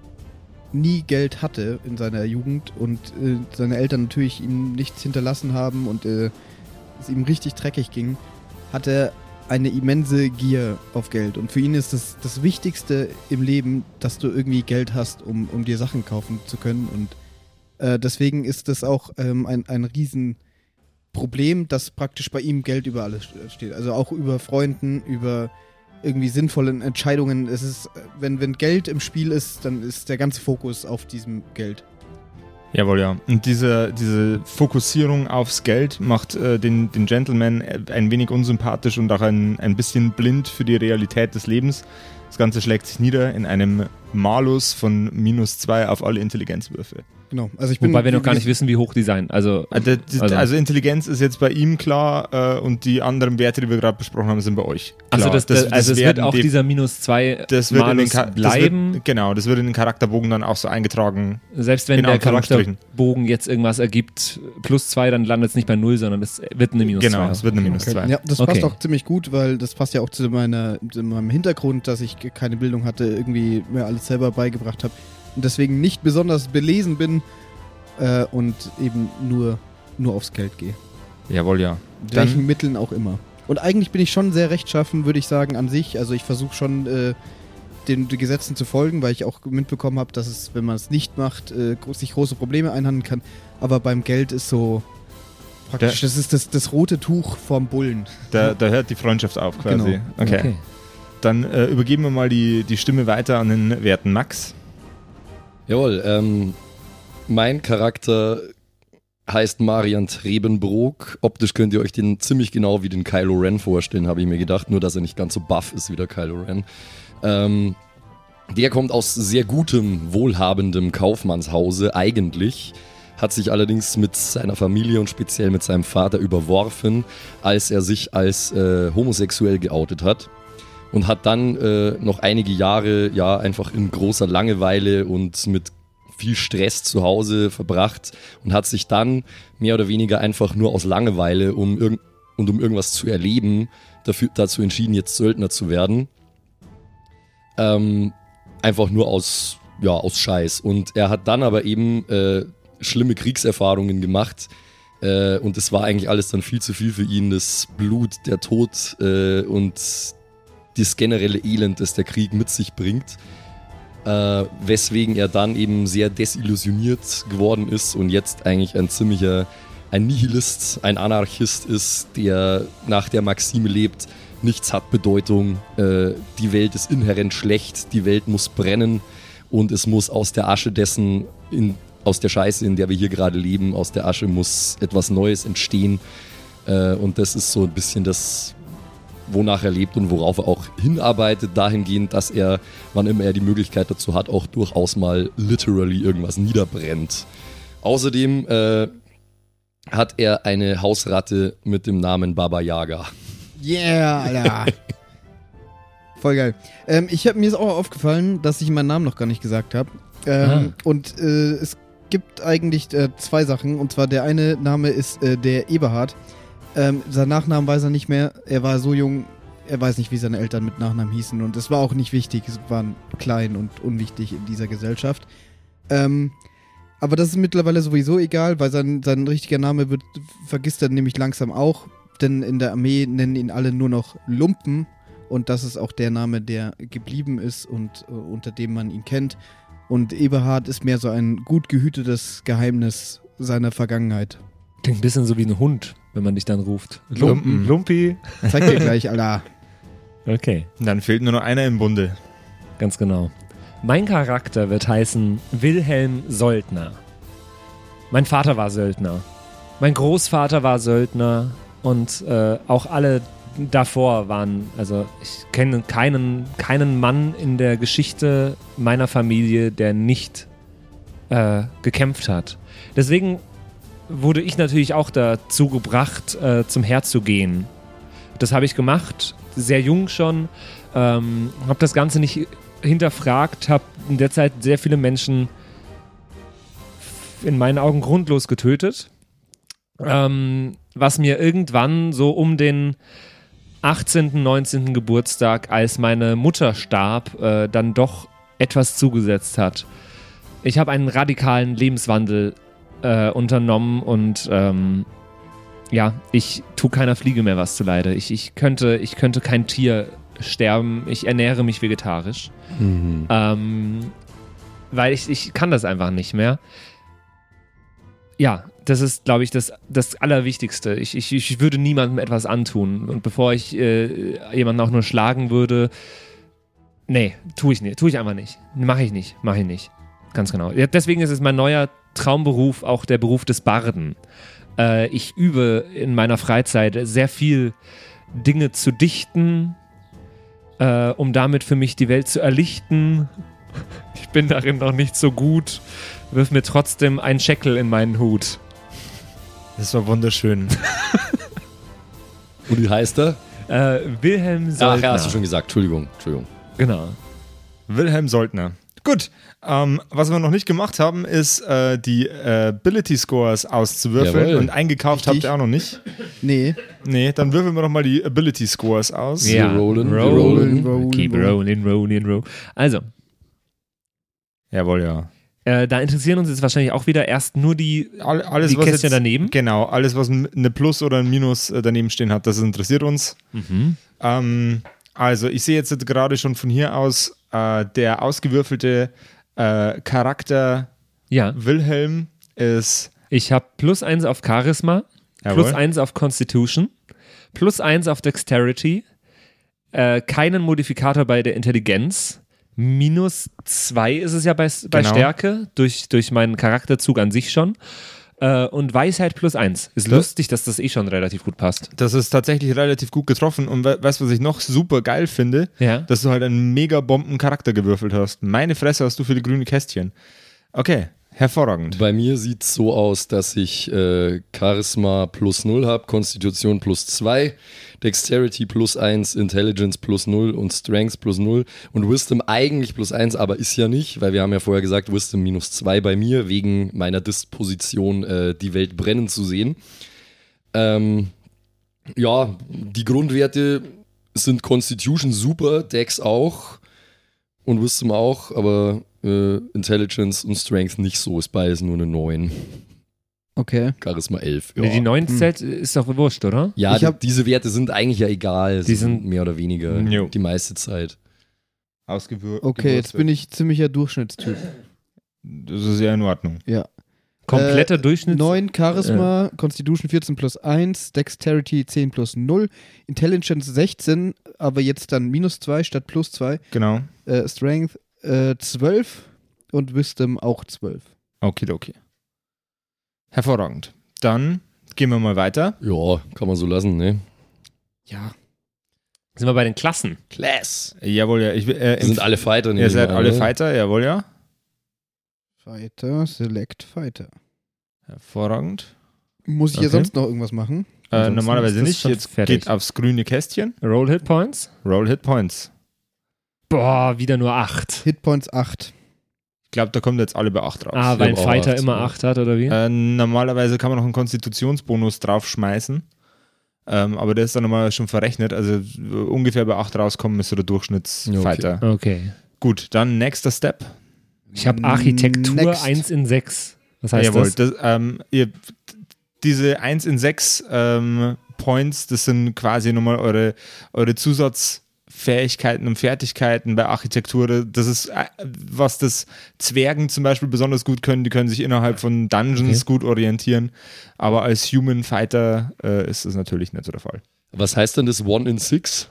nie Geld hatte in seiner Jugend und äh, seine Eltern natürlich ihm nichts hinterlassen haben und äh, es ihm richtig dreckig ging, hat er eine immense Gier auf Geld. Und für ihn ist das das Wichtigste im Leben, dass du irgendwie Geld hast, um, um dir Sachen kaufen zu können. Und äh, deswegen ist das auch ähm, ein, ein Riesenproblem, dass praktisch bei ihm Geld über alles steht. Also auch über Freunden, über irgendwie sinnvolle Entscheidungen. Es ist, wenn, wenn Geld im Spiel ist, dann ist der ganze Fokus auf diesem Geld. Jawohl, ja. Und diese, diese Fokussierung aufs Geld macht äh, den, den Gentleman ein wenig unsympathisch und auch ein, ein bisschen blind für die Realität des Lebens. Das Ganze schlägt sich nieder in einem Malus von minus zwei auf alle Intelligenzwürfe. Genau. Also ich bin, Wobei wir noch gar nicht wissen, wie hoch die sein. Also, Also, die, also, also Intelligenz ist jetzt bei ihm klar äh, und die anderen Werte, die wir gerade besprochen haben, sind bei euch. Klar. also, das, das, also es wird werden auch die- dieser minus zwei das wird in den Malus Ka- das bleiben. Wird, genau, das wird in den Charakterbogen dann auch so eingetragen. Selbst wenn in der Anführungsstrichen. Charakterbogen jetzt irgendwas ergibt, plus zwei, dann landet es nicht bei null, sondern es wird eine minus Genau, zwei. es wird eine minus zwei. Ja, das Okay. passt auch ziemlich gut, weil das passt ja auch zu, meiner, zu meinem Hintergrund, dass ich keine Bildung hatte, irgendwie mir alles selber beigebracht habe und deswegen nicht besonders belesen bin äh, und eben nur, nur aufs Geld gehe. Jawohl, ja. Mit Dann- welchen Mitteln auch immer. Und eigentlich bin ich schon sehr rechtschaffen, würde ich sagen, an sich. Also ich versuche schon äh, den, den Gesetzen zu folgen, weil ich auch mitbekommen habe, dass es, wenn man es nicht macht, äh, gro- sich große Probleme einhandeln kann. Aber beim Geld ist so praktisch, Der- das ist das, das rote Tuch vorm Bullen. Da, da hört die Freundschaft auf quasi. Genau. Okay. Okay. Dann äh, übergeben wir mal die, die Stimme weiter an den werten Max. Jawohl, ähm, mein Charakter heißt Marian Trebenbrook. Optisch könnt ihr euch den ziemlich genau wie den Kylo Ren vorstellen, habe ich mir gedacht. Nur, dass er nicht ganz so buff ist wie der Kylo Ren. Ähm, der kommt aus sehr gutem, wohlhabendem Kaufmannshause eigentlich. Hat sich allerdings mit seiner Familie und speziell mit seinem Vater überworfen, als er sich als äh, homosexuell geoutet hat. Und hat dann äh, noch einige Jahre ja einfach in großer Langeweile und mit viel Stress zu Hause verbracht und hat sich dann mehr oder weniger einfach nur aus Langeweile um irg- und um irgendwas zu erleben dafür, dazu entschieden, jetzt Söldner zu werden. Ähm, einfach nur aus, ja, aus Scheiß. Und er hat dann aber eben äh, schlimme Kriegserfahrungen gemacht. Äh, und es war eigentlich alles dann viel zu viel für ihn. Das Blut, der Tod äh, und das generelle Elend, das der Krieg mit sich bringt. äh, weswegen er dann eben sehr desillusioniert geworden ist und jetzt eigentlich ein ziemlicher, ein Nihilist, ein Anarchist ist, der nach der Maxime lebt, nichts hat Bedeutung, äh, die Welt ist inhärent schlecht, die Welt muss brennen und es muss aus der Asche dessen, in, aus der Scheiße, in der wir hier gerade leben, aus der Asche muss etwas Neues entstehen. Äh, und das ist so ein bisschen das, wonach er lebt und worauf er auch hinarbeitet, dahingehend, dass er, wann immer er die Möglichkeit dazu hat, auch durchaus mal literally irgendwas niederbrennt. Außerdem äh, hat er eine Hausratte mit dem Namen Baba Yaga. Yeah, Alter. Voll geil. Ähm, ich hab, mir ist auch aufgefallen, dass ich meinen Namen noch gar nicht gesagt habe. Ähm, Ah. Und äh, es gibt eigentlich äh, zwei Sachen. Und zwar der eine Name ist äh, der Eberhard. Ähm, sein Nachnamen weiß er nicht mehr. Er war so jung, er weiß nicht, wie seine Eltern mit Nachnamen hießen. Und es war auch nicht wichtig. Es waren klein und unwichtig in dieser Gesellschaft. Ähm, aber das ist mittlerweile sowieso egal, weil sein, sein richtiger Name wird, vergisst er nämlich langsam auch. Denn in der Armee nennen ihn alle nur noch Lumpen. Und das ist auch der Name, der geblieben ist und äh, unter dem man ihn kennt. Und Eberhard ist mehr so ein gut gehütetes Geheimnis seiner Vergangenheit. Klingt ein bisschen so wie ein Hund, wenn man dich dann ruft. Lumpen. Lumpi. Zeig dir gleich, Alter. Okay, Dann fehlt nur noch einer im Bunde. ganz genau. Mein Charakter wird heißen Wilhelm Soldner. Mein Vater war Söldner. Mein Großvater war Söldner. Und äh, auch alle davor waren, also ich kenne keinen, keinen Mann in der Geschichte meiner Familie, der nicht äh, gekämpft hat. Deswegen wurde ich natürlich auch dazu gebracht, äh, zum Heer zu gehen. Das habe ich gemacht, sehr jung schon, ähm, habe das Ganze nicht hinterfragt, habe in der Zeit sehr viele Menschen in meinen Augen grundlos getötet. Ähm, was mir irgendwann so um den achtzehnten, neunzehnten Geburtstag, als meine Mutter starb, äh, dann doch etwas zugesetzt hat. Ich habe einen radikalen Lebenswandel äh, unternommen und ähm, ja, ich tue keiner Fliege mehr was zuleide. Ich, ich, könnte, ich könnte kein Tier sterben. Ich ernähre mich vegetarisch. Mhm. Ähm, weil ich, ich kann das einfach nicht mehr. Ja, das ist, glaube ich, das, das Allerwichtigste. Ich, ich, ich würde niemandem etwas antun. Und bevor ich äh, jemanden auch nur schlagen würde, nee, tue ich nicht. Tue ich einfach nicht. Mache ich nicht. Mache ich nicht. Ganz genau. Ja, deswegen ist es mein neuer Traumberuf auch der Beruf des Barden. Äh, ich übe in meiner Freizeit sehr viel Dinge zu dichten, äh, um damit für mich die Welt zu erlichten. Ich bin darin noch nicht so gut. Wirf mir trotzdem ein Scheckel in meinen Hut. Das war wunderschön. Und wie heißt er? Äh, Wilhelm Soldner. Ach ja, hast du schon gesagt. Entschuldigung. Entschuldigung. Genau. Wilhelm Soldner. Gut, ähm, was wir noch nicht gemacht haben, ist äh, die äh, Ability Scores auszuwürfeln. Jawohl. Und eingekauft Richtig. habt ihr auch noch nicht. Nee. Nee, dann würfeln wir doch mal die Ability Scores aus. Ja. rollen, wir rollen, rollen. Keep rollen. rolling, rolling, rolling. Also, Jawohl, ja. äh, da interessieren uns jetzt wahrscheinlich auch wieder erst nur die, All, alles, die was Kästchen jetzt, daneben. Genau, alles, was ein- eine Plus oder ein Minus äh, daneben stehen hat, das interessiert uns. Mhm. Ähm, also, ich sehe jetzt gerade schon von hier aus, äh, der ausgewürfelte äh, Charakter Ja, Wilhelm ist. ich habe plus eins auf Charisma, Jawohl. plus eins auf Constitution, plus eins auf Dexterity, äh, keinen Modifikator bei der Intelligenz, minus zwei ist es ja bei, bei Genau. Stärke, durch, durch meinen Charakterzug an sich schon. Äh, und Weisheit plus eins. Ist Ja. lustig, dass das eh schon relativ gut passt. Das ist tatsächlich relativ gut getroffen. Und we weißt du, was ich noch super geil finde? Ja. Dass du halt einen mega Bomben-Charakter gewürfelt hast. Meine Fresse, hast du viele grüne Kästchen. Okay, hervorragend. Bei mir sieht es so aus, dass ich äh, Charisma plus null habe, Konstitution plus zwei, Dexterity plus eins, Intelligence plus null und Strength plus null und Wisdom eigentlich plus eins, aber ist ja nicht, weil wir haben ja vorher gesagt, Wisdom minus zwei bei mir, wegen meiner Disposition, äh, die Welt brennen zu sehen. Ähm, ja, die Grundwerte sind Constitution super, Dex auch und Wisdom auch, aber äh, Intelligence und Strength nicht so, ist beides nur eine neun. Okay. Charisma elf. Ja, Nee, die neun zählt, ist doch wurscht, oder? ja Ich hab- die, diese Werte sind eigentlich ja egal. Die Sie sind- mehr oder weniger Jo. die meiste Zeit. ausgewürfelt. Okay, jetzt bin ich ziemlicher Durchschnittstyp. Das ist ja in Ordnung. Ja. Kompletter Äh, Durchschnitt. neun Charisma, Constitution vierzehn plus eins, Dexterity zehn plus null, Intelligence sechzehn, aber jetzt dann minus zwei statt plus zwei, Genau. äh, Strength äh, zwölf und Wisdom auch zwölf. Okidoki. Hervorragend. Dann gehen wir mal weiter. Ja, kann man so lassen, ne? Ja. Sind wir bei den Klassen. Class. Jawohl, ja. Ich, äh, Wir sind alle Fighter. nehme ihr ich seid mal, alle ne? Fighter, jawohl, ja. Fighter, Select Fighter. Hervorragend. Muss ich hier Okay. sonst noch irgendwas machen? Äh, Ansonsten normalerweise ist das nicht. schon Jetzt fertig. geht aufs grüne Kästchen. Roll Hit Points. Roll Hit Points. Boah, wieder nur acht. Hitpoints acht. Ich glaube, da kommt jetzt alle bei acht raus. Ah, weil ein hab auch Fighter acht, immer ja. acht hat, oder wie? Äh, normalerweise kann man noch einen Konstitutionsbonus draufschmeißen. Ähm, aber der ist dann normalerweise schon verrechnet. Also äh, ungefähr bei acht rauskommen müsste der Durchschnittsfighter. Okay. Gut, dann nächster Step. Ich habe Architektur Next. eins in sechs. Was heißt Jawohl, das? das, ähm, ihr, diese eins in sechs ähm, Points, das sind quasi nochmal eure, eure Zusatzfähigkeiten und Fertigkeiten bei Architektur. Das ist, äh, was das Zwergen zum Beispiel besonders gut können. Die können sich innerhalb von Dungeons Okay. gut orientieren. Aber als Human Fighter äh, ist das natürlich nicht so der Fall. Was heißt denn das One in Six?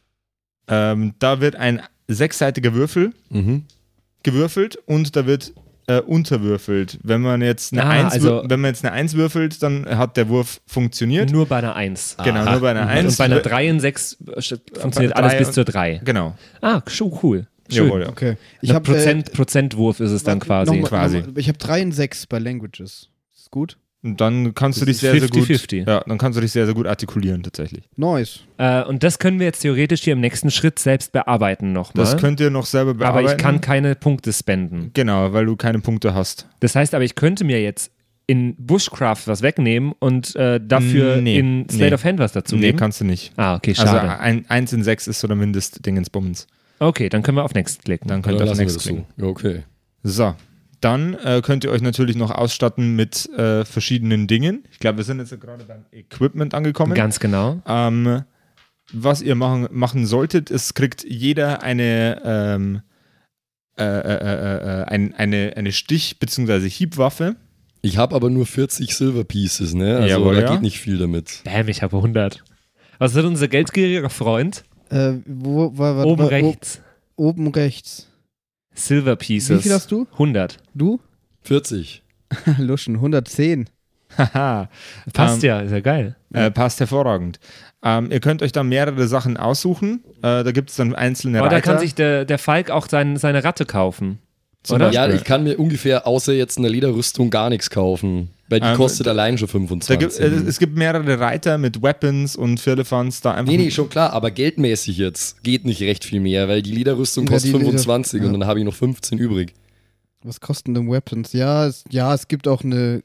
Ähm, da wird ein sechsseitiger Würfel Mhm. gewürfelt und da wird äh, unterwürfelt. Wenn man jetzt eine Ah, eins also- wür- wenn man jetzt eine eins würfelt, dann hat der Wurf funktioniert. Nur bei einer eins. Genau, Aha. nur bei einer Und eins. bei einer drei in sechs funktioniert bei alles drei bis und- zur drei. Genau. Ah, schon cool. Schön. Jawohl, ja. Okay. Ich Ein habe Prozent, Prozentwurf ist es dann quasi. quasi. ich habe drei in sechs bei Languages. Ist gut? Und dann kannst du Das dich ist sehr, sehr gut. fifty fifty. Ja, dann kannst du dich sehr, sehr gut artikulieren tatsächlich. Nice. Äh, und das können wir jetzt theoretisch hier im nächsten Schritt selbst bearbeiten nochmal. Das könnt ihr noch selber aber bearbeiten. ich kann keine Punkte spenden. Genau, weil du keine Punkte hast. Das heißt aber, ich könnte mir jetzt in Bushcraft was wegnehmen und äh, dafür Nee, in Slate nee. of Hand was dazu Nee, geben. kannst du nicht. Ah, okay, Also schade. ein, eins in sechs ist so der Mindestdingensbummens. Okay, dann können wir auf Next klicken. Dann könnt Oder ihr auf lassen wir Next das so? klicken. Ja, okay. So, dann äh, könnt ihr euch natürlich noch ausstatten mit äh, verschiedenen Dingen. Ich glaube, wir sind jetzt ja gerade beim Equipment angekommen. Ganz genau. Ähm, was ihr machen, machen solltet, ist, kriegt jeder eine, ähm, äh, äh, äh, äh, ein, eine, eine Stich- bzw. Hiebwaffe. Ich habe aber nur vierzig Silver Pieces, ne? Also Jawohl, da ja. geht nicht viel damit. Bam, ich habe hundert. Was ist unser geldgieriger Freund? Äh, wo, war, warte Oben mal, rechts. O, oben rechts. Silver Pieces. Wie viel hast du? hundert. Du? vierzig. Luschen, hundertzehn. Haha. Passt Ähm, ja, ist ja geil. Äh, passt hervorragend. Ähm, ihr könnt euch da mehrere Sachen aussuchen. Äh, da gibt es dann einzelne Aber da Reiter. kann sich der, der Falk auch sein, seine Ratte kaufen. Zum oder? Ja, Beispiel. ich kann mir ungefähr außer jetzt einer Lederrüstung gar nichts kaufen. Weil die Ähm, kostet da- allein schon Da fünfundzwanzig. gibt, äh, es gibt mehrere Reiter mit Weapons und Firlefanz. Da einfach Nee, nee, schon klar, aber geldmäßig jetzt geht nicht recht viel mehr, weil die Lederrüstung Ja, kostet die Leder- fünfundzwanzig ja. und dann habe ich noch fünfzehn übrig. Was kosten denn Weapons? Ja, es, ja, es gibt auch eine.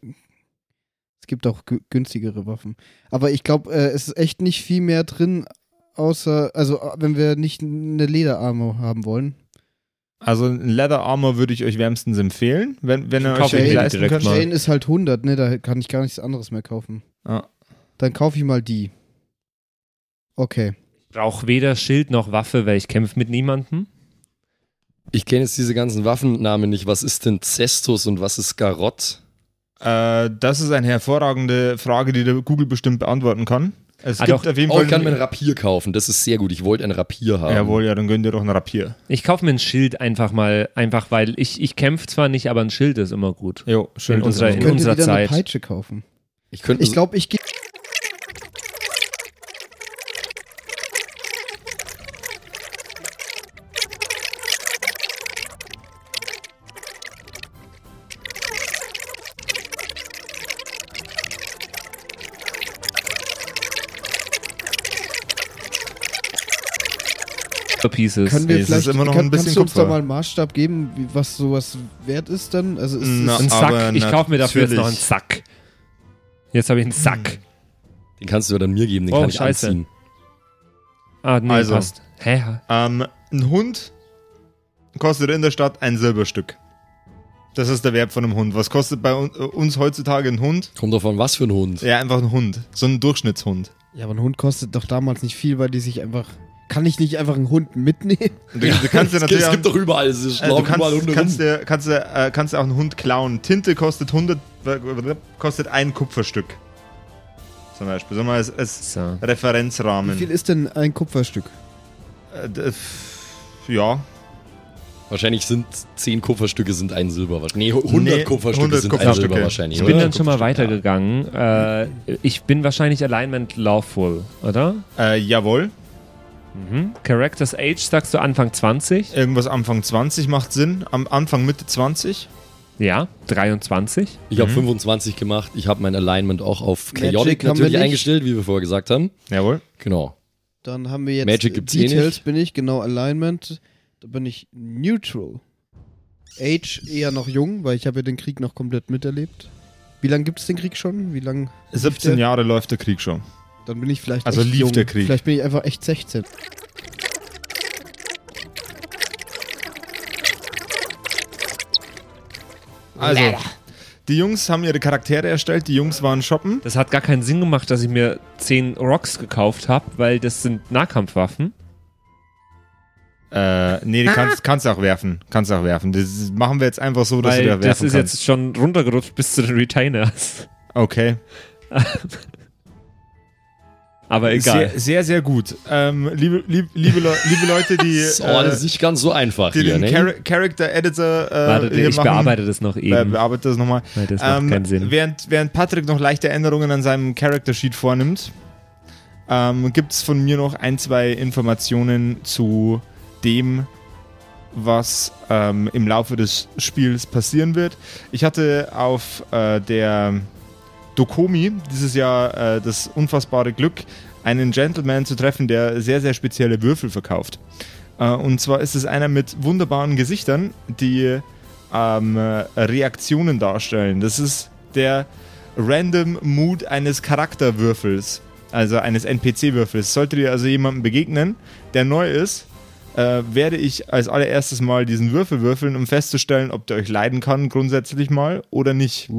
Es gibt auch gü- günstigere Waffen. Aber ich glaube, äh, es ist echt nicht viel mehr drin, außer, also äh, wenn wir nicht eine Lederarmor haben wollen. Also ein Leather Armor würde ich euch wärmstens empfehlen, wenn, wenn ihr euch Kaufe ich den mir leisten direkt könnt. mal. Chain ist halt hundert, ne? Da kann ich gar nichts anderes mehr kaufen. Ja. Dann kaufe ich mal die. Okay. Brauche weder Schild noch Waffe, weil ich kämpfe mit niemandem. Ich kenne jetzt diese ganzen Waffennamen nicht. Was ist denn Cestus und was ist Garott? Äh, das ist eine hervorragende Frage, die der Google bestimmt beantworten kann. Es Ah, gibt doch. auf jeden Oh, Fall. ich kann mir ein Rapier kaufen. Das ist sehr gut. Ich wollte ein Rapier haben. Jawohl, ja, dann gönnt ihr doch ein Rapier. Ich kaufe mir ein Schild einfach mal, einfach weil ich, ich kämpfe zwar nicht, aber ein Schild ist immer gut. Jo, schön. In unserer- das in ist Könnt unserer ihr wieder Zeit. eine Peitsche kaufen? Ich könnte Ich glaube, ich gehe. Pieces. Können wir es ist vielleicht, immer noch kann, ein bisschen kannst du uns da Kupfer. mal einen Maßstab geben, wie, was sowas wert ist dann? Also ist Na, es, Ein Sack. Aber Ich kaufe mir dafür jetzt noch einen natürlich. Sack. Jetzt habe ich einen Sack. den kannst du ja dann mir geben, den Oh, kann ich scheiße. anziehen. Ah, nee, Also. passt. Hä? Ähm, ein Hund kostet in der Stadt ein Silberstück. Das ist der Wert von einem Hund. Was kostet bei un- uns heutzutage ein Hund? Kommt davon, was für ein Hund. Ja, einfach ein Hund. So ein Durchschnittshund. ja, aber ein Hund kostet doch damals nicht viel, weil die sich einfach Kann ich nicht einfach einen Hund mitnehmen? Du, du kannst dir natürlich Es auch, gibt doch überall, es ist äh, du überall kannst, Hunde kannst, rum. dir, kannst, dir, äh, kannst dir auch einen Hund klauen. Tinte kostet hundert, kostet ein Kupferstück. Zum Beispiel. Sagen wir mal als, als So. Referenzrahmen. Wie viel ist denn ein Kupferstück? Äh, d- ja. Wahrscheinlich sind zehn Kupferstücke sind ein Silber. Nee, hundert Nee, Kupferstücke hundert sind Kupferstücke. ein Silber wahrscheinlich. Ich bin oder? dann schon mal weitergegangen. Äh, ich bin wahrscheinlich Alignment Lawful, oder? Äh, jawohl. Mhm. Characters Age sagst du Anfang zwanzig? Irgendwas Anfang zwanzig macht Sinn. Am Anfang Mitte zwanzig. Ja, dreiundzwanzig. Ich habe fünfundzwanzig gemacht. Ich habe mein Alignment auch auf Magic Chaotic haben wir natürlich nicht. eingestellt, wie wir vorher gesagt haben. Jawohl. Genau. Dann haben wir jetzt Magic gibt's eh Details, nicht. bin ich, genau, Alignment. Da bin ich Neutral. Age eher noch jung, weil ich habe ja den Krieg noch komplett miterlebt. Wie lange gibt es den Krieg schon? Wie lange? siebzehn der? Jahre läuft der Krieg schon. Dann bin ich vielleicht Also echt lief jung. der Krieg. Vielleicht bin ich einfach echt sechzehn. Also, die Jungs haben ihre Charaktere erstellt, die Jungs waren shoppen. Das hat gar keinen Sinn gemacht, dass ich mir zehn Rocks gekauft habe, weil das sind Nahkampfwaffen. Äh, nee, die kannst, kannst du auch werfen. Kannst du auch werfen. Das machen wir jetzt einfach so, dass Weil du da werfen das ist kannst. jetzt schon runtergerutscht bis zu den Retainers. Okay. Aber egal. Sehr, sehr, sehr gut. Ähm, liebe, liebe, liebe, Le liebe Leute, die, Das ist auch äh, nicht ganz so einfach die hier, den ne? Char Character Editor äh, Warte, hier ich machen, bearbeite das noch Be eben. bearbeite das nochmal. Weil das macht Ähm, keinen Sinn. während, während Patrick noch leichte Änderungen an seinem Character Sheet vornimmt, ähm, gibt es von mir noch ein, zwei Informationen zu dem, was ähm, im Laufe des Spiels passieren wird. Ich hatte auf äh, der Dokomi dieses Jahr äh, das unfassbare Glück, einen Gentleman zu treffen, der sehr, sehr spezielle Würfel verkauft. Äh, und zwar ist es einer mit wunderbaren Gesichtern, die ähm, Reaktionen darstellen. Das ist der Random Mood eines Charakterwürfels, also eines N P C-Würfels. Sollte dir also jemandem begegnen, der neu ist, äh, werde ich als allererstes mal diesen Würfel würfeln, um festzustellen, ob der euch leiden kann, grundsätzlich mal, oder nicht.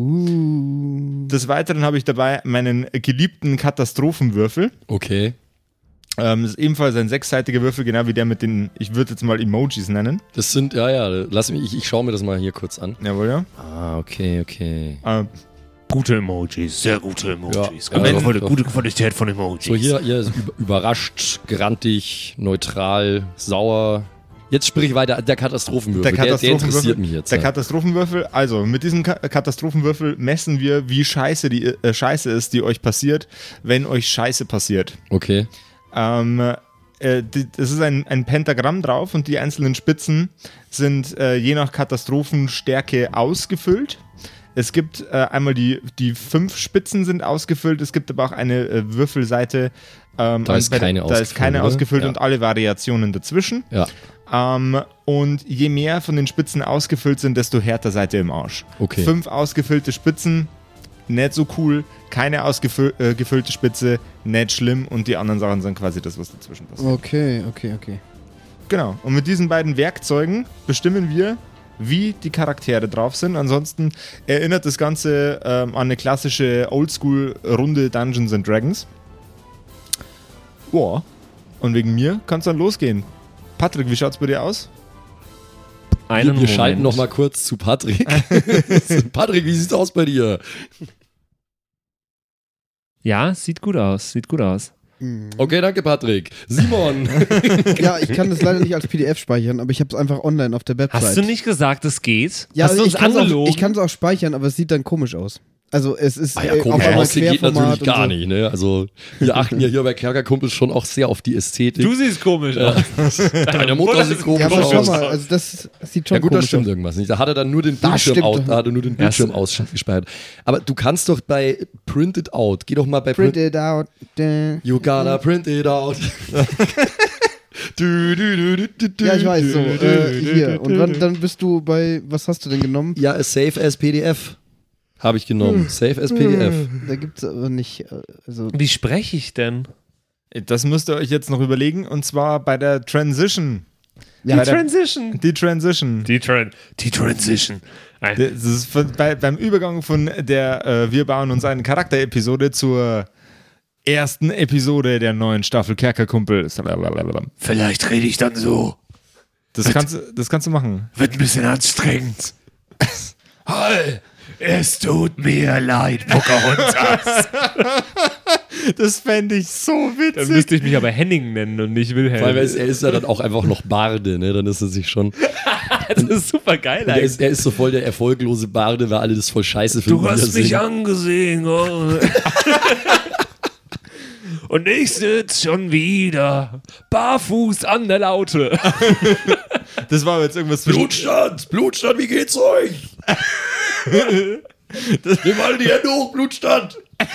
Uh. Des Weiteren habe ich dabei meinen geliebten Katastrophenwürfel. Okay. Ähm, das ist ebenfalls ein sechsseitiger Würfel, genau wie der mit den, ich würde jetzt mal Emojis nennen. Das sind, ja, ja, lass mich, ich, ich schaue mir das mal hier kurz an. Jawohl, ja. Ah, okay, okay. Äh, Gute Emojis, sehr gute Emojis. Ja, Gute, ja, Quali- doch. gute Qualität von Emojis. So, hier, hier ist über, überrascht, grantig, neutral, sauer. Jetzt sprich weiter, der Katastrophenwürfel. Der Der, der Katastrophenwürfel, interessiert mich jetzt. Der ja. Katastrophenwürfel, also mit diesem Ka Katastrophenwürfel messen wir, wie scheiße die äh, Scheiße ist, die euch passiert, wenn euch Scheiße passiert. Okay. Ähm, äh, die, es ist ein, ein Pentagramm drauf und die einzelnen Spitzen sind äh, je nach Katastrophenstärke ausgefüllt. Es gibt äh, einmal die, die fünf Spitzen sind ausgefüllt, es gibt aber auch eine äh, Würfelseite. Ähm, Da ist bei der- keine Da ist ausgefüllt, keine oder? ausgefüllt Ja. und alle Variationen dazwischen. Ja, Ähm, und je mehr von den Spitzen ausgefüllt sind, desto härter seid ihr im Arsch. okay. Fünf ausgefüllte Spitzen, nicht so cool. Keine ausgefüllte äh, Spitze, nicht schlimm. Und die anderen Sachen sind quasi das, was dazwischen passiert. Okay, okay, okay. Genau. Und mit diesen beiden Werkzeugen bestimmen wir, wie die Charaktere drauf sind. Ansonsten erinnert das Ganze ähm, an eine klassische Oldschool-Runde Dungeons and Dragons. Boah. Und wegen mir kann es dann losgehen. Patrick, wie schaut's bei dir aus? Einen wir wir Moment. schalten noch mal kurz zu Patrick. Patrick, wie sieht's aus bei dir? Ja, sieht gut aus, sieht gut aus. Hm. Okay, danke, Patrick. Simon. Ja, ich kann das leider nicht als P D F speichern, aber ich habe es einfach online auf der Website. Hast du nicht gesagt, es geht? Ja, Hast du uns ich kann es angelogen? auch, auch speichern, aber es sieht dann komisch aus. Also es ist Ah ja, äh, komisch auf einmal aussehen geht Querformat natürlich und gar so. nicht, ne? Also wir achten ja hier bei Kerkerkumpels schon auch sehr auf die Ästhetik. Du siehst komisch aus. Deine Mutter sieht komisch Ja, aber schau aus. mal, also das sieht schon Ja gut, da komisch stimmt aus. irgendwas nicht. Da hat er dann nur den Das Bildschirm stimmt aus, doch. da hat er nur den Ja, Bildschirm so- ausgespeichert. Aber du kannst doch bei Print It Out, geh doch mal bei Print Print, it out. Dä. You gotta print it out. du, du, du, du, du, du, Ja, ich weiß so. du, Äh, du, hier. du, Und du. dann, dann bist du bei, was hast du denn genommen? Ja, a Save as P D F. Habe ich genommen. Save as P D F. Da gibt es aber nicht, äh, also Wie spreche ich denn? Das müsst ihr euch jetzt noch überlegen. Und zwar bei der Transition. Ja, bei der, Transition. die Transition. Die, Tran die Transition. Ein- Das ist von, bei, beim Übergang von der äh, Wir bauen uns einen Charakter-Episode zur ersten Episode der neuen Staffel Kerkerkumpel. Vielleicht rede ich dann so. Das kannst, du- das kannst du machen. Wird ein bisschen anstrengend. Hall, es tut mir leid, Pocahontas. Das fände ich so Dann witzig. müsste ich mich aber Henning nennen und nicht Wilhelm. Weil er ist, er ist ja dann auch einfach noch Barde, ne? Dann ist er sich schon. Das ist super geil Er eigentlich. ist, er ist so voll der erfolglose Barde, weil alle das voll scheiße finden. Du wie er hast mich singt. angesehen. Oh. Und ich sitz schon wieder barfuß an der Laute. Das war jetzt irgendwas zwischen. Blutstand! Blutstand, wie geht's euch? Nimm alle die Hände hoch, Blutstand!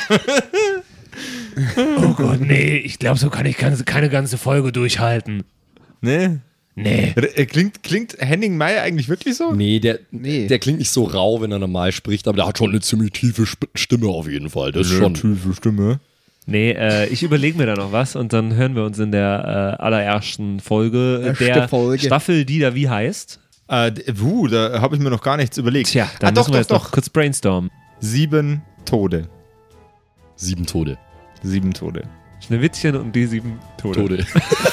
Oh Gott, nee, ich glaube, so kann ich keine, keine ganze Folge durchhalten. Nee. Nee. R- äh, Klingt, klingt Henning May eigentlich wirklich so? Nee, der, Nee. der klingt nicht so rau, wenn er normal spricht, aber der hat schon eine ziemlich tiefe Sp- Stimme auf jeden Fall. Das ist schon. tiefe Stimme. Nee, äh, ich überlege mir da noch was und dann hören wir uns in der äh, allerersten Folge Erste der Folge. Staffel, die da wie heißt. Äh, d- wuh, da habe ich mir noch gar nichts überlegt. Tja, dann ah, doch, müssen wir doch, jetzt doch. noch kurz brainstormen. Sieben Tode. Sieben Tode. Sieben Tode. Schneewittchen und die sieben Tode. Tode.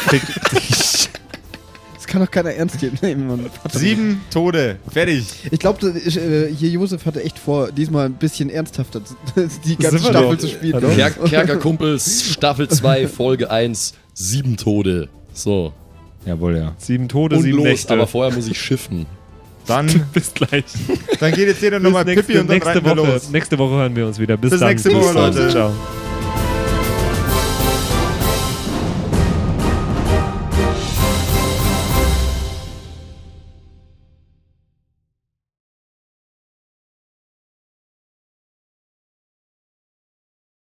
Das kann doch keiner ernst nehmen. Mann. Sieben Tode. Fertig. Ich glaube, äh, hier Josef hatte echt vor, diesmal ein bisschen ernsthafter zu- die ganze sind wir Staffel doch. zu spielen. Hallo? Ker Kerkerkumpels, Staffel zwei, Folge eins, sieben Tode. So. Jawohl, ja. Sieben Tode, Und sieben los, Nächte. aber vorher muss ich schiffen. Dann, Bis gleich. dann geht jetzt jeder Bis nochmal nächste, Pippi und dann nächste, reiten wir Woche, los. nächste Woche hören wir uns wieder. Bis, Bis dann. nächste Woche, Bis dann. Leute. Ciao.